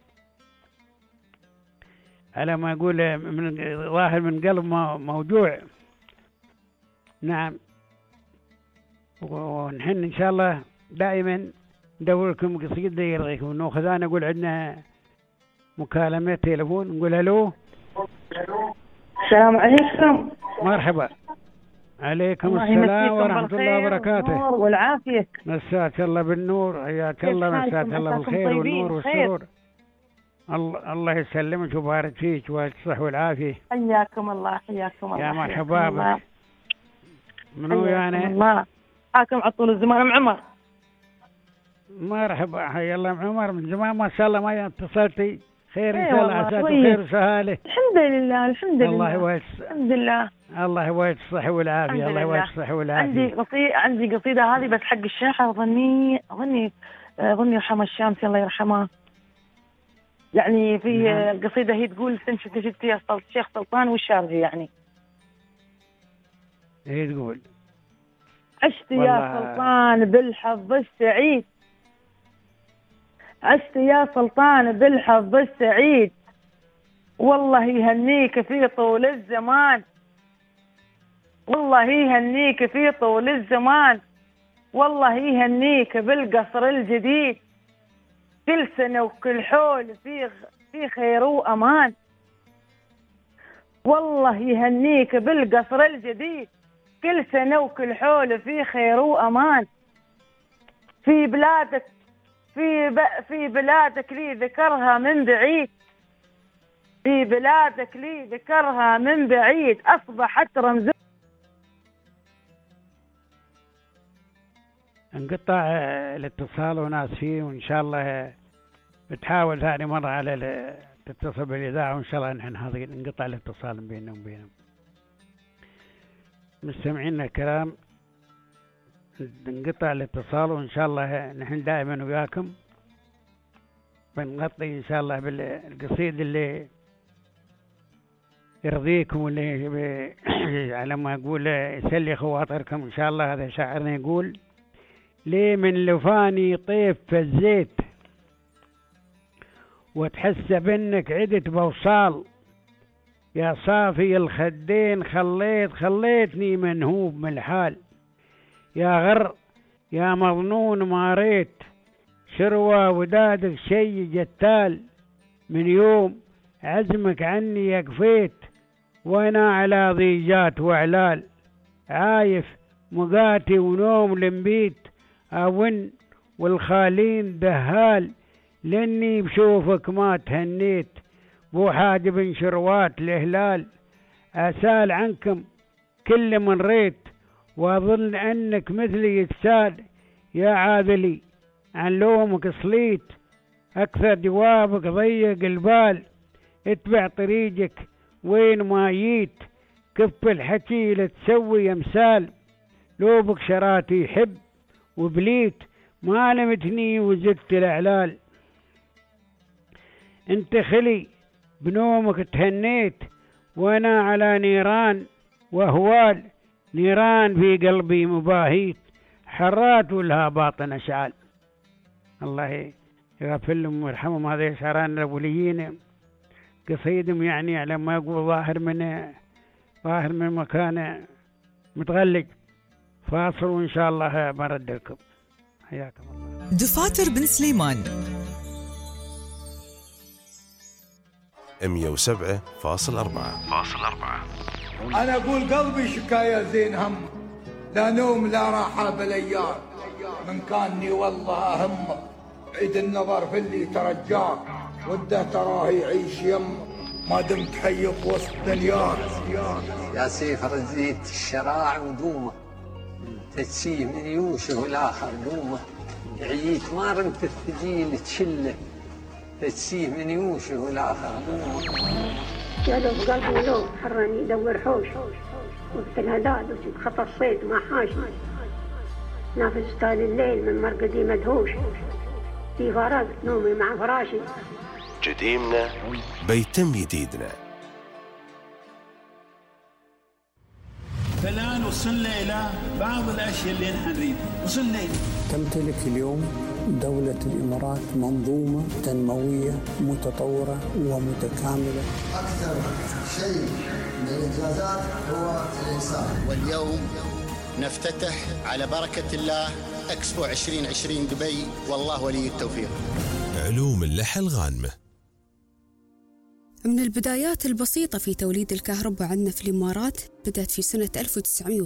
على ما يقول من ظاهر من قلب موجوع. نعم، ونحن إن شاء الله دائما ندور لكم قصيدة يرضيكم. ناخذ أنا أقول عندنا مكالمة تليفون، نقول ألو. السلام عليكم. مرحبا. عليكم السلام ورحمة الله وبركاته. والعافية. مساك الله بالنور، حياك الله، مساك الله بالخير والنور والسرور. الله يسلمك ويبارك فيك والصحة والعافية. حياكم الله حياكم الله. يا مرحبا بك. منو يعني؟ الله حاكم على طول الزمان. ام عمر. مرحبا حيا الله ام عمر، من زمان ما شاء الله ما اتصلتي. خير ان شاء الله، عساك بخير وسهاله. الحمد لله الحمد لله. الله يوفقك. الحمد لله. الله يوفقك الصحة والعافية. الله يوفقك الصحة والعافية. عندي قصيدة هذه بس حق الشاعر، ظني رحمه الشامسي الله يرحمه. يعني في القصيدة هي تقول استنشد فيها الشيخ سلطان والشارجي. يعني هي تقول عشت يا سلطان بالحظ السعيد، عشت يا سلطان بالحظ السعيد، والله يهنيك في طول الزمان، والله يهنيك في طول الزمان، والله يهنيك بالقصر الجديد، كل سنة وكل حول في خير وأمان، والله يهنيك بالقصر الجديد، كل سنة وكل حول في خير وأمان، في بلادك في بلادك لي ذكرها من بعيد، في بلادك لي ذكرها من بعيد، أصبحت رمز. انقطع الاتصال وناس فيه، وإن شاء الله بتحاول ثاني مرة على تتصل بالإذاعة، وإن شاء الله نحن حاضرين. انقطع الاتصال بيننا وبينهم. مستمعينا الكرام، انقطع الاتصال، وإن شاء الله نحن دائما وياكم بنغطي إن شاء الله بالقصيد اللي يرضيكم واللي على ما أقول يسلي خواطركم إن شاء الله. هذا شاعرنا يقول: ليه من لفاني طيف فزيت وتحسب انك عدت بوصال، يا صافي الخدين خليتني منهوب من الحال، يا غر يا مظنون ما ريت شروى ودادك شي جتال، من يوم عزمك عني يقفيت وانا على ضيجات وعلال، عايف مقاتي ونوم لمبيت أون والخالين دهال، لاني بشوفك ما تهنيت بو حاجب شروات الهلال، أسال عنكم كل من ريت وأظن أنك مثلي يتسال، يا عاذلي عن لومك صليت أكثر جوابك ضيق البال، اتبع طريقك وين ما جيت كف الحكي لتسوي أمثال، لوبك شراتي يحب وبليت ما لمتني وزدت الإعلال، انت خلي بنومك تهنيت وانا على نيران وهوال، نيران في قلبي مباهيت حرات ولها باطن اشعال. الله يغفر لهم ويرحمهم. هذا شعران الاوليين قصيدهم يعني على ما يقول ظاهر من مكان متغلق. فاصل وإن شاء الله برد لكم. حياكم الله. دفاتر بن سليمان 107.4. أنا أقول قلبي شكاية زين هم، لا نوم لا راحة بالأيام، من كاني والله أهم عيد النظر في اللي ترجاك، وده تراه يعيش يم ما دمت حي بوسط دنياك. يا سيف رزيت الشراع ودومه، تتسيه من يوشه والآخر دومه، عييت ما رمت الثقيل تشله، تتسيه من يوشه والآخر دومه. يا لو قلبي لو حرني يدور حوش، وقت الهداد وجد خطر صيد ما حاش، نافذ طال الليل من مرقدي مدهوش، في غرق نومي مع فراشي. جديمنا بيتم جديدنا. فالآن وصلنا إلى بعض الأشياء اللي نحن نريد. وصلنا إلى تمتلك اليوم دولة الإمارات منظومة تنموية متطورة ومتكاملة. أكثر شيء من الإنجازات هو الإنسان. واليوم نفتتح على بركة الله إكسبو 2020 دبي، والله ولي التوفيق. علوم اللحى الغانمة. من البدايات البسيطة في توليد الكهرباء عندنا في الإمارات بدأت في سنة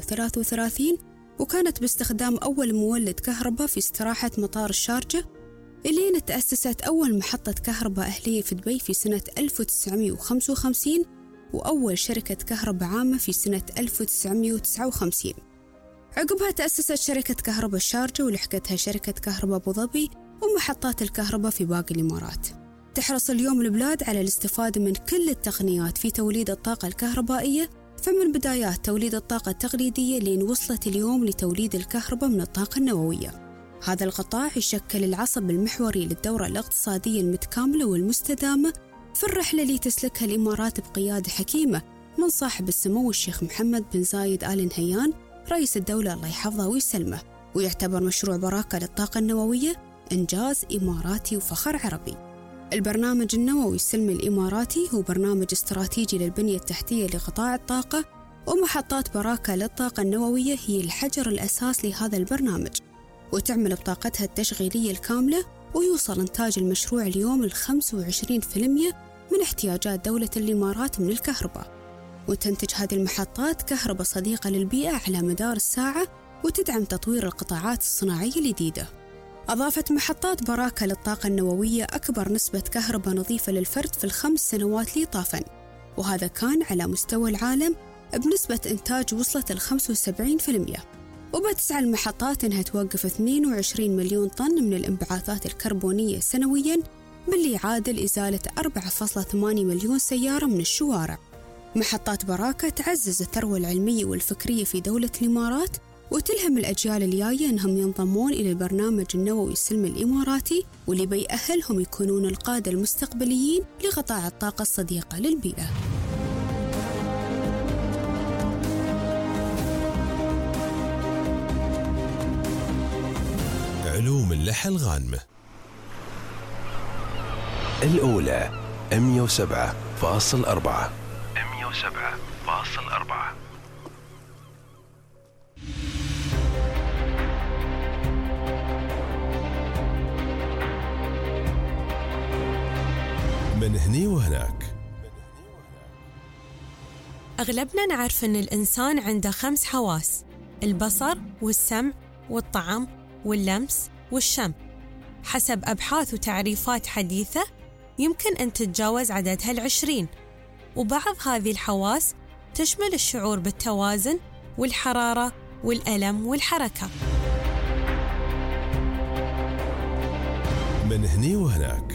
1933، وكانت باستخدام أول مولد كهرباء في استراحة مطار الشارجة، إلين تأسست أول محطة كهرباء أهلية في دبي في سنة 1955 وأول شركة كهرباء عامة في سنة 1959. عقبها تأسست شركة كهرباء الشارجة ولحقتها شركة كهرباء أبو ظبي ومحطات الكهرباء في باقي الإمارات. تحرص اليوم البلاد على الاستفادة من كل التقنيات في توليد الطاقة الكهربائية، فمن بدايات توليد الطاقة التقليدية لين وصلت اليوم لتوليد الكهرباء من الطاقة النووية. هذا القطاع يشكل العصب المحوري للدورة الاقتصادية المتكاملة والمستدامة في الرحلة اللي تسلكها الإمارات بقيادة حكيمة من صاحب السمو الشيخ محمد بن زايد آل نهيان رئيس الدولة الله يحفظه ويسلمه. ويعتبر مشروع براكة للطاقة النووية إنجاز إماراتي وفخر عربي. البرنامج النووي السلمي الإماراتي هو برنامج استراتيجي للبنية التحتية لقطاع الطاقة، ومحطات براكة للطاقة النووية هي الحجر الأساس لهذا البرنامج، وتعمل بطاقتها التشغيلية الكاملة، ويوصل إنتاج المشروع اليوم ل 25% من احتياجات دولة الإمارات من الكهرباء. وتنتج هذه المحطات كهرباء صديقة للبيئة على مدار الساعة، وتدعم تطوير القطاعات الصناعية الجديدة. أضافت محطات براكة للطاقة النووية أكبر نسبة كهرباء نظيفة للفرد في ال5 سنوات اللي طافن، وهذا كان على مستوى العالم بنسبة إنتاج وصلت ل 75%. وبتسعى المحطات أنها توقف 22 مليون طن من الانبعاثات الكربونية سنوياً، باللي يعادل إزالة 4.8 مليون سيارة من الشوارع. محطات براكة تعزز الثروة العلمية والفكرية في دولة الإمارات، وتلهم الأجيال الجاية أنهم ينضمون إلى البرنامج النووي السلمي الإماراتي، واللي بيأهلهم يكونون القادة المستقبليين لقطاع الطاقة الصديقة للبيئة. علوم اللحى الغانمة الأولى 107.4. من هني وهناك. أغلبنا نعرف أن الإنسان عنده 5 حواس: البصر والسمع والطعم واللمس والشم. حسب أبحاث وتعريفات حديثة يمكن أن تتجاوز عددها 20، وبعض هذه الحواس تشمل الشعور بالتوازن والحرارة والألم والحركة. من هني وهناك.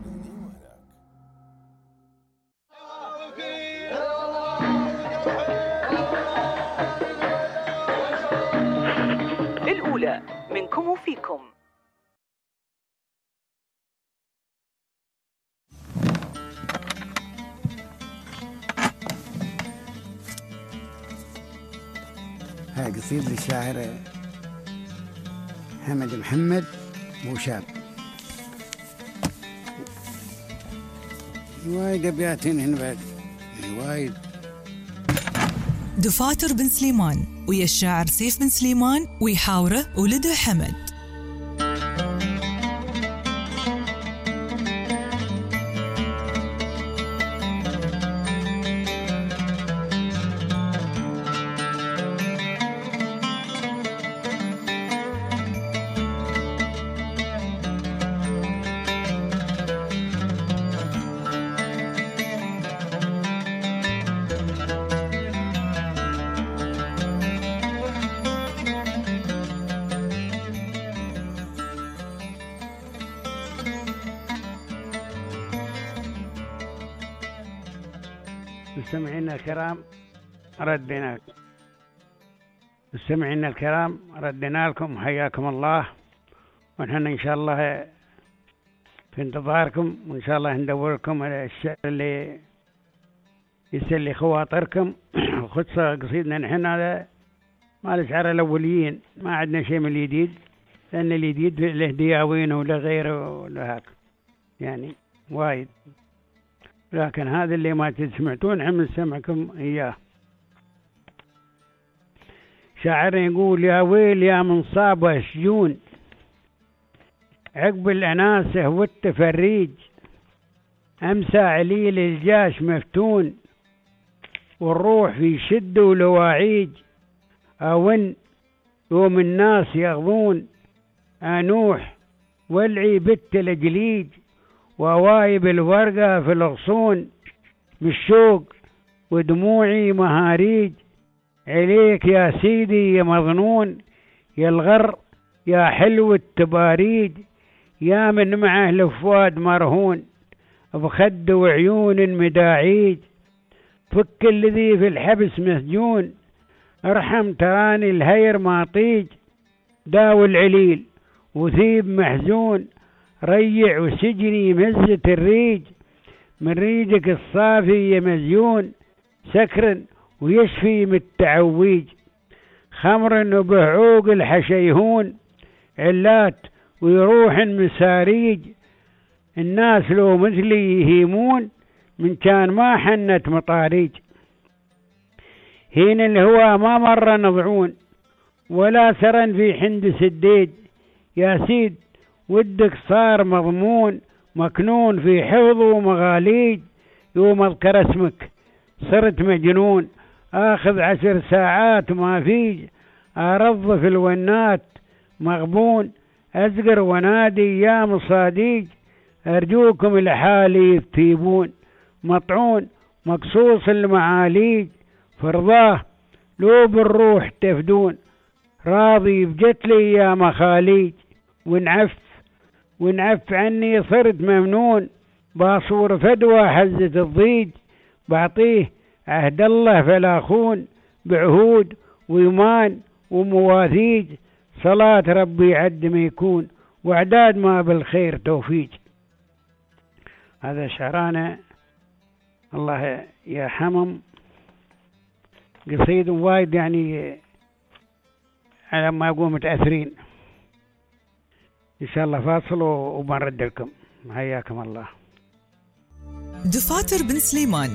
الأولى منكم وفيكم. هاي قصيدة للشاعر حمد محمد بوشاب. وايد أبيات هنا بعد، وايد. دفاتر بن سليمان ويا الشاعر سيف بن سليمان ويحاوره ولده حمد. مستمعينا الكرام ردنا لكم، حياكم الله، ونحن إن شاء الله في انتظاركم، وإن شاء الله ندور لكم الشعر اللي يسلي خواطركم. خصوصا قصيدنا نحن هذا مال الشعر الأوليين، ما عندنا شيء من الجديد، لأن الجديد له دياوين ولا غيره ولا هاك يعني وايد، لكن هذا اللي ما تسمعتون عم نسمعكم إياه. شاعر يقول: يا ويل يا منصاب وسجون، عقب الأناسة والتفريج، أمسى عليل الجاش مفتون، والروح في شد ولواعيج، أون يوم الناس يغضون، أنوح ولعي بت الجليج ووايب الورقة في الغصون من الشوق ودموعي مهاريج. عليك يا سيدي يا مظنون يا الغر يا حلو التباريج، يا من معه الفؤاد مرهون بخد وعيون مداعيج. فك الذي في الحبس مسجون ارحم تراني الهير ماطيج. داوي العليل وثيب محزون ريع وسجني مزة الريج. من ريجك الصافي يا مزيون سكر ويشفي من التعويج. خمر وبعوق الحشيهون علات ويروح مساريج. الناس لو مثلي يهيمون من كان ما حنت مطاريج. هين الهوى ما مر نضعون ولا سرن في حند سديج. يا سيد ودك صار مضمون مكنون في حفظ ومغاليج. يوم اذكر اسمك صرت مجنون اخذ 10 ساعات ما فيج. ارض في الونات مغبون ازقر ونادي يا مصاديج. ارجوكم لحالي يثيبون مطعون مقصوص المعاليج. فرضاه لو بالروح تفدون راضي بجتلي يا مخاليج. ونعف عني صرت ممنون باصور فدوى حزة الضيج. بعطيه عهد الله فلا خون بعهود ويمان ومواثيج. صلاة ربي عد ما يكون وعداد ما بالخير توفيج. هذا شعرانا الله يا حمم قصيد وايد يعني على ما أقول متأثرين. إن شاء الله فاصل وبنرد لكم. حياكم الله. دفاتر بن سليمان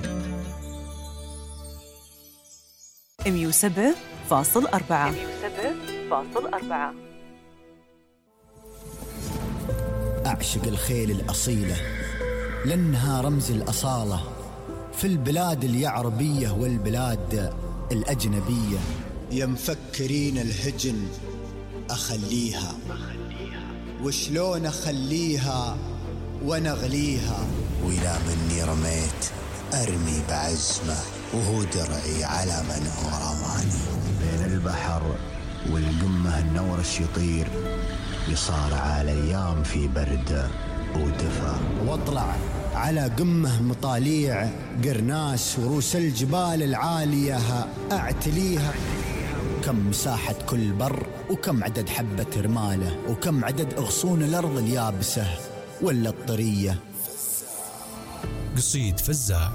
107.4 أعشق الخيل الأصيلة لأنها رمز الأصالة في البلاد اليعربية والبلاد الأجنبية. يا مفكرين الهجن أخليها وشلون أخليها ونغليها. وإلى مني رميت أرمي بعزمة وهو درعي على من هو رماني. بين البحر والقمة النورش يطير يصارع الأيام في برد ودفا. واطلع على قمة مطاليع قرناس وروس الجبال العالية أعتليها. كم مساحة كل بر وكم عدد حبة رمالة وكم عدد أغصون الأرض اليابسة ولا الطرية. قصيد فزاع.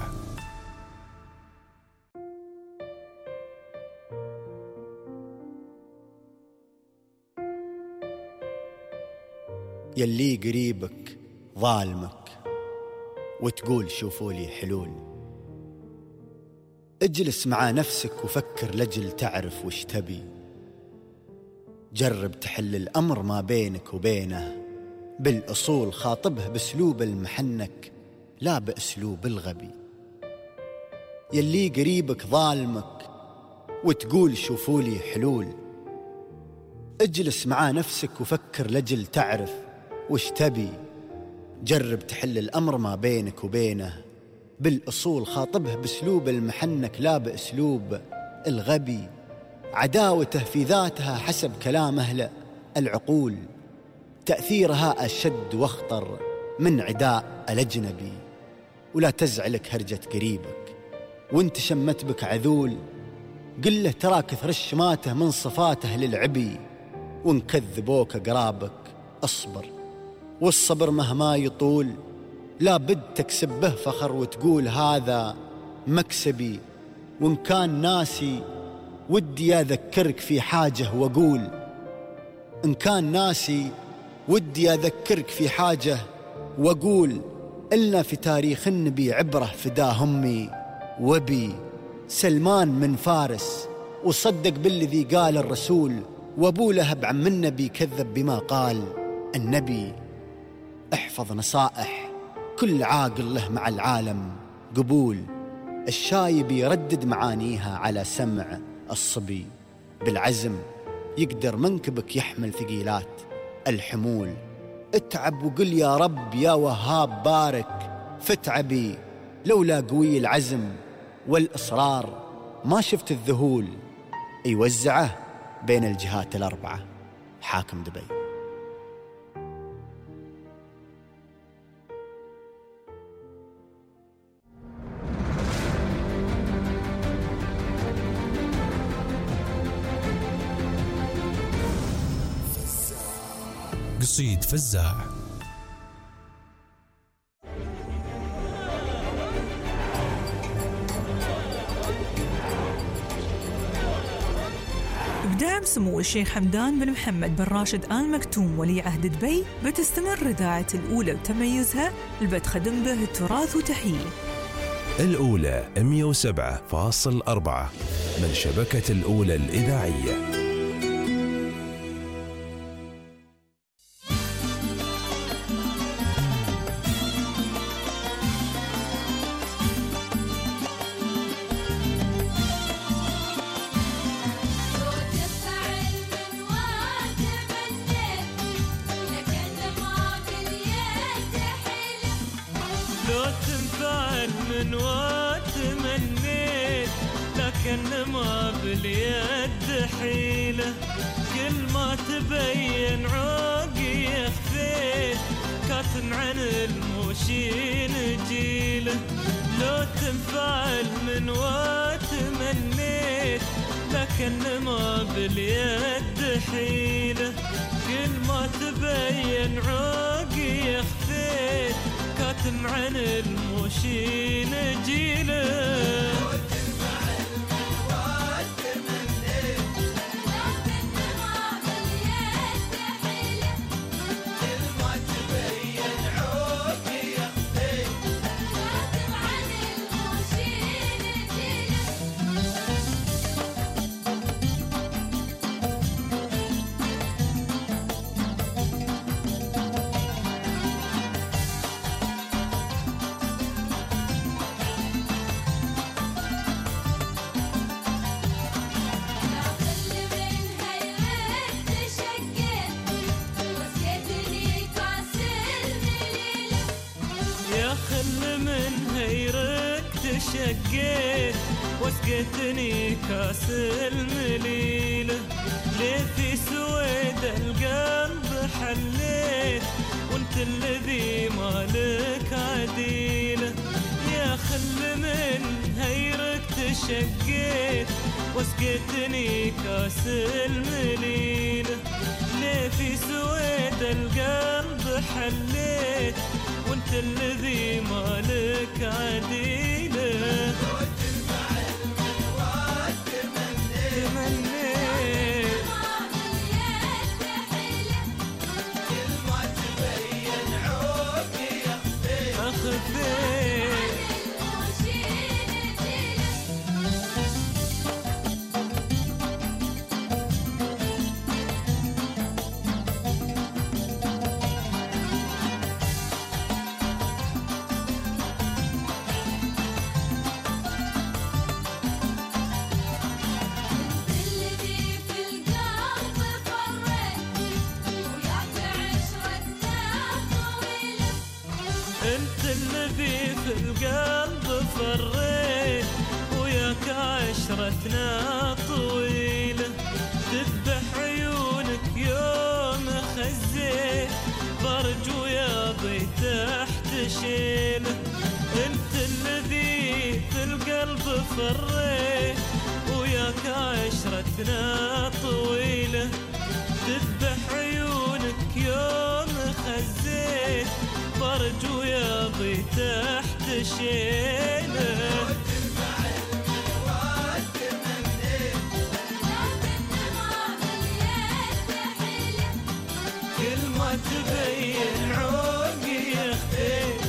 يلي قريبك ظالمك وتقول شوفوا لي حلول. اجلس مع نفسك وفكر لجل تعرف وش تبي. جرب تحل الأمر ما بينك وبينه بالأصول. خاطبه بأسلوب المحنك لا بأسلوب الغبي. يلي قريبك ظالمك وتقول شوفوا لي حلول. اجلس مع نفسك وفكر لجل تعرف وش تبي. جرب تحل الأمر ما بينك وبينه بالأصول. خاطبه بأسلوب المحنك لا بأسلوب الغبي. عداوته في ذاتها حسب كلام أهل العقول. تأثيرها أشد واخطر من عداء الأجنبي. ولا تزعلك هرجة قريبك وانت شمت بك عذول. قل له ترى كثر الشماته من صفاته للعبي. وان كذبوك قرابك اصبر والصبر مهما يطول. لا بد تكسب به فخر وتقول هذا مكسبي. وان كان ناسي ودي أذكرك في حاجة وأقول. إن كان ناسي ودي أذكرك في حاجة وأقول. إلنا في تاريخ النبي عبرة فداه أمي وبي. سلمان من فارس وصدق بالذي قال الرسول. وأبو لهب عم النبي كذب بما قال النبي. احفظ نصائح كل عاقل له مع العالم قبول. الشايب يردد معانيها على سمع الصبي. بالعزم يقدر منكبك يحمل ثقيلات الحمول. اتعب وقل يا رب يا وهاب بارك فتعبي، لولا قوي العزم والإصرار ما شفت الذهول يوزعه بين الجهات الأربعة. حاكم دبي. قصيد فزاع. بدعم سمو الشيخ حمدان بن محمد بن راشد آل مكتوم ولي عهد دبي، بتستمر إذاعة الأولى وتميزها اللي بتخدم به التراث وتحييه. الأولى 107.4 من شبكة الأولى الإذاعية. ما باليد حيلة، كل ما تبين عوقي خفيت، كاتم عن الموشين جيله. لو تنفعل من واتمنيت، لكن ما باليد حيلة، كل ما تبين عوقي خفيت، كاتم عن الموشين جيله. شقيت وسقتني كاس المليلة، ليه في سويد القلب حليت، وانت الذي مالك عديلة. يا خل من هيرك تشقيت وسقتني كاس المليلة، ليه في سويد القلب حليت، وانت الذي مالك عديلة. انت الذي في القلب فريت، وياك عشرتنا طويلة، تذبح عيونك يوم خزيت، برج وياضي تحت شيله. انت الذي في القلب فريت، وياك عشرتنا طويلة، تذبح عيونك يوم خزيت، برج وياضي تحت شيله. كل ما تبين عوقي يخفيت،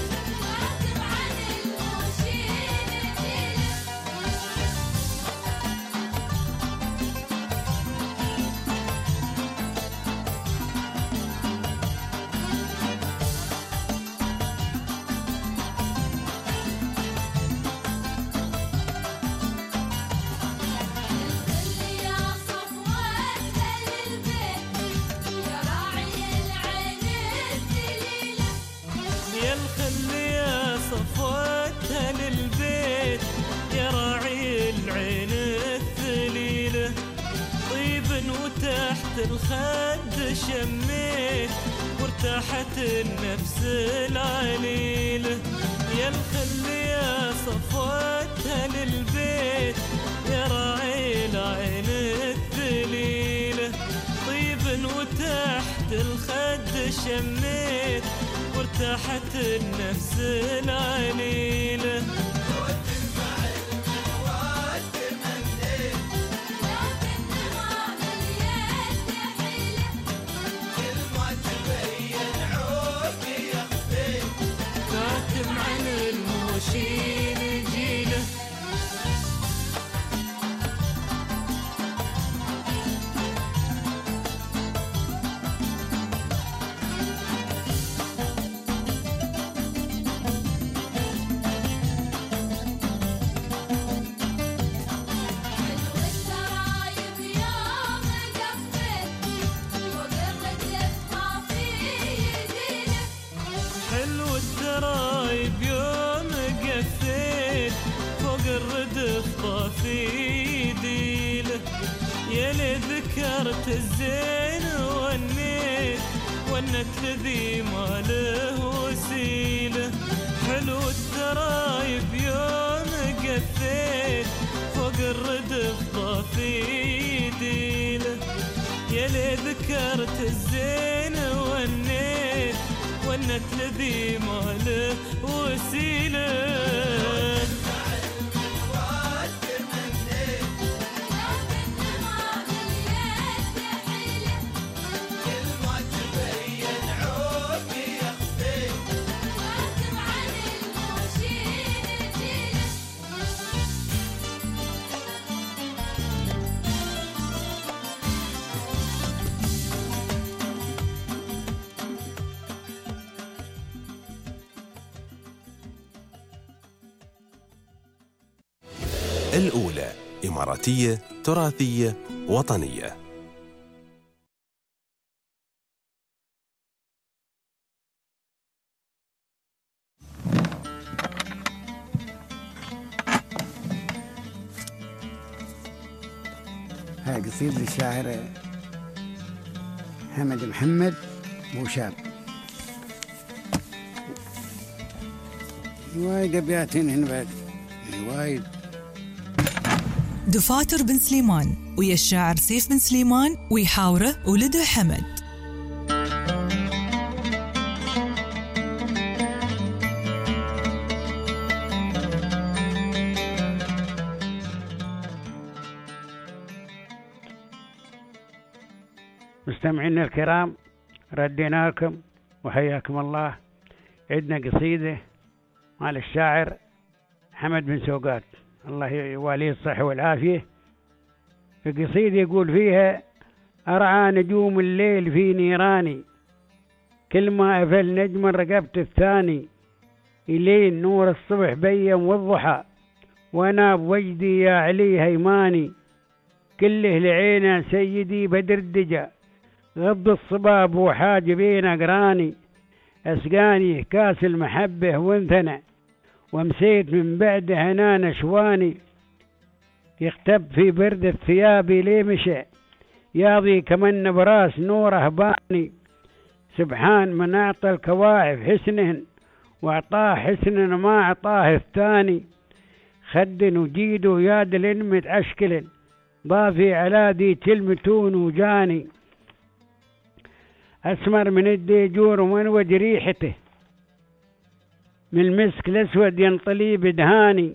الخل يا صفوتها للبيت يا راعي العين الثليلة طيب وتحت الخد شميت وارتاحت النفس العليلة يا الخل يا صفوتها للبيت يا راعي العين الثليلة طيب وتحت الخد شميت وارتاحت النفس العليلة كاتم عن الموشين جيله حلو الترايب يوم قفيت فوق الردف طافي ديله يا لي ذكرت الزين ونت لذي ما له وسيله حلو الترايب يوم قفيت فوق الردف طافي ديله يا لي ذكرت الزين ونت لذي ما له وسيله الأولى إماراتية تراثية وطنية. هاي قصيدة للشاعر حمد محمد بوشاب. وايد أبيات هنا بعد وايد. دفاتر بن سليمان ويا الشاعر سيف بن سليمان ويحاوره ولده حمد. مستمعينا الكرام ردينا لكم وحياكم الله. عندنا قصيدة مال الشاعر حمد بن سوقات الله يواليه الصحة والعافية. القصيدة يقول فيها: أرعى نجوم الليل في نيراني كل ما أفل نجم رقبت الثاني إلين نور الصبح بيم والضحى وأنا بوجدي يا علي هيماني كله لعينا سيدي بدر الدجا غض الصباب وحاجبين أقراني أسقاني كاس المحبة وانثنى ومسيت من بعد هنان أشواني يختب في برد الثياب لي مشى ياضي كمن براس نوره باني سبحان من أعطى الكواعب حسنهن وأعطاه حسن ما أعطاه الثاني خد وجيد وياد الإنمت أشكل ضافي على دي تلمتون وجاني أسمر من الديجور ومن وجه ريحته من المسك الأسود ينطلي بدهاني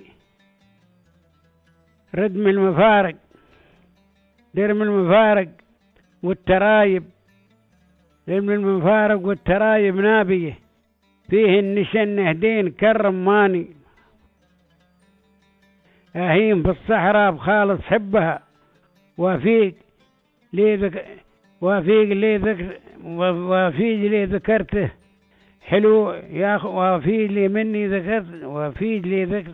ردم المفارق درم المفارق والترايب درم المفارق والترايب نابية فيه النشن نهدين كالرماني أهيم في الصحراء بخالص حبها وفيق لي ذكرته حلو يا وفيج لي مني ذكرت وفيج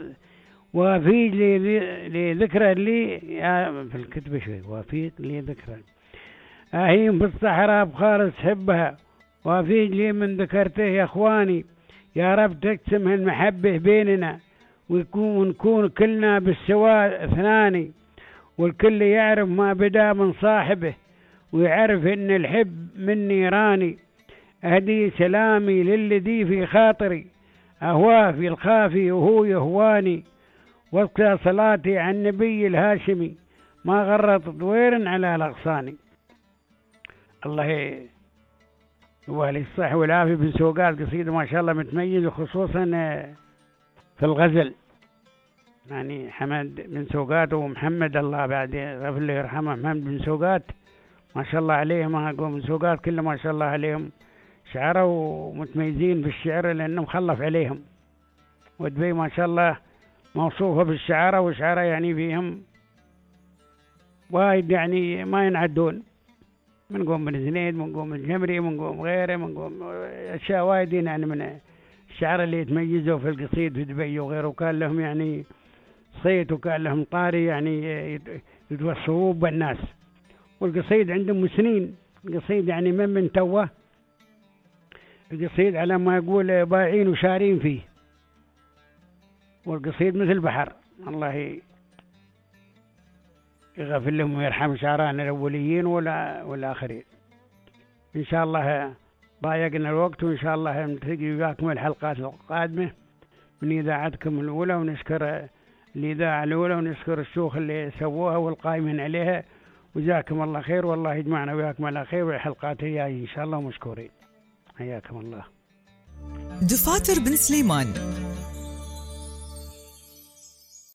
لي ذكرى لي في الكتب شوي وفيج لي ذكرى أهيم في الصحراء بخالص حبها وفيج لي من ذكرته يا اخواني يا رب تقسم المحبة بيننا ونكون كلنا بالسواء اثنان، والكل يعرف ما بدا من صاحبه ويعرف ان الحب من نيراني. اهدي سلامي للذي في خاطري اهواه في الخافي وهو يهواني، واذكر صلاتي عن النبي الهاشمي ما غرت طوير على الاغصان. الله يوالي الصحة والعافية. بن سوقات قصيدة ما شاء الله متميز، وخصوصا في الغزل. يعني حمد بن سوقات ومحمد الله بعد غفر الله يرحمه، محمد بن سوقات ما شاء الله عليهم. أقوم بن سوقات كله ما شاء الله عليهم شعروا ومتميزين في الشعر لأنهم خلف عليهم. ودبي ما شاء الله موصوفة بالشعراء، وشعراء يعني فيهم وايد يعني ما ينعدون. منقوم بن زنيد، منقوم الجمري، منقوم غيره، منقوم أشياء وايد يعني من الشعراء اللي يتميزوا في القصيد في دبي وغيره. وكان لهم يعني صيت وكان لهم طاري يعني يتوصفوا بالناس. والقصيد عندهم سنين، القصيد يعني من توه القصيد على ما يقول بايعين وشارين فيه. والقصيد مثل بحر، الله يغفر لهم ويرحم شعرانا الأوليين والآخرين. إن شاء الله ضايقنا الوقت، وإن شاء الله نلتقي وياكم الحلقات القادمة من إذاعتكم الأولى. ونشكر الإذاعة الأولى ونشكر الشيوخ اللي سووها والقائمين عليها، وجزاكم الله خير، والله يجمعنا وياكم على خير. والحلقات هي إن شاء الله مشكورين، حياكم الله. دفاتر بن سليمان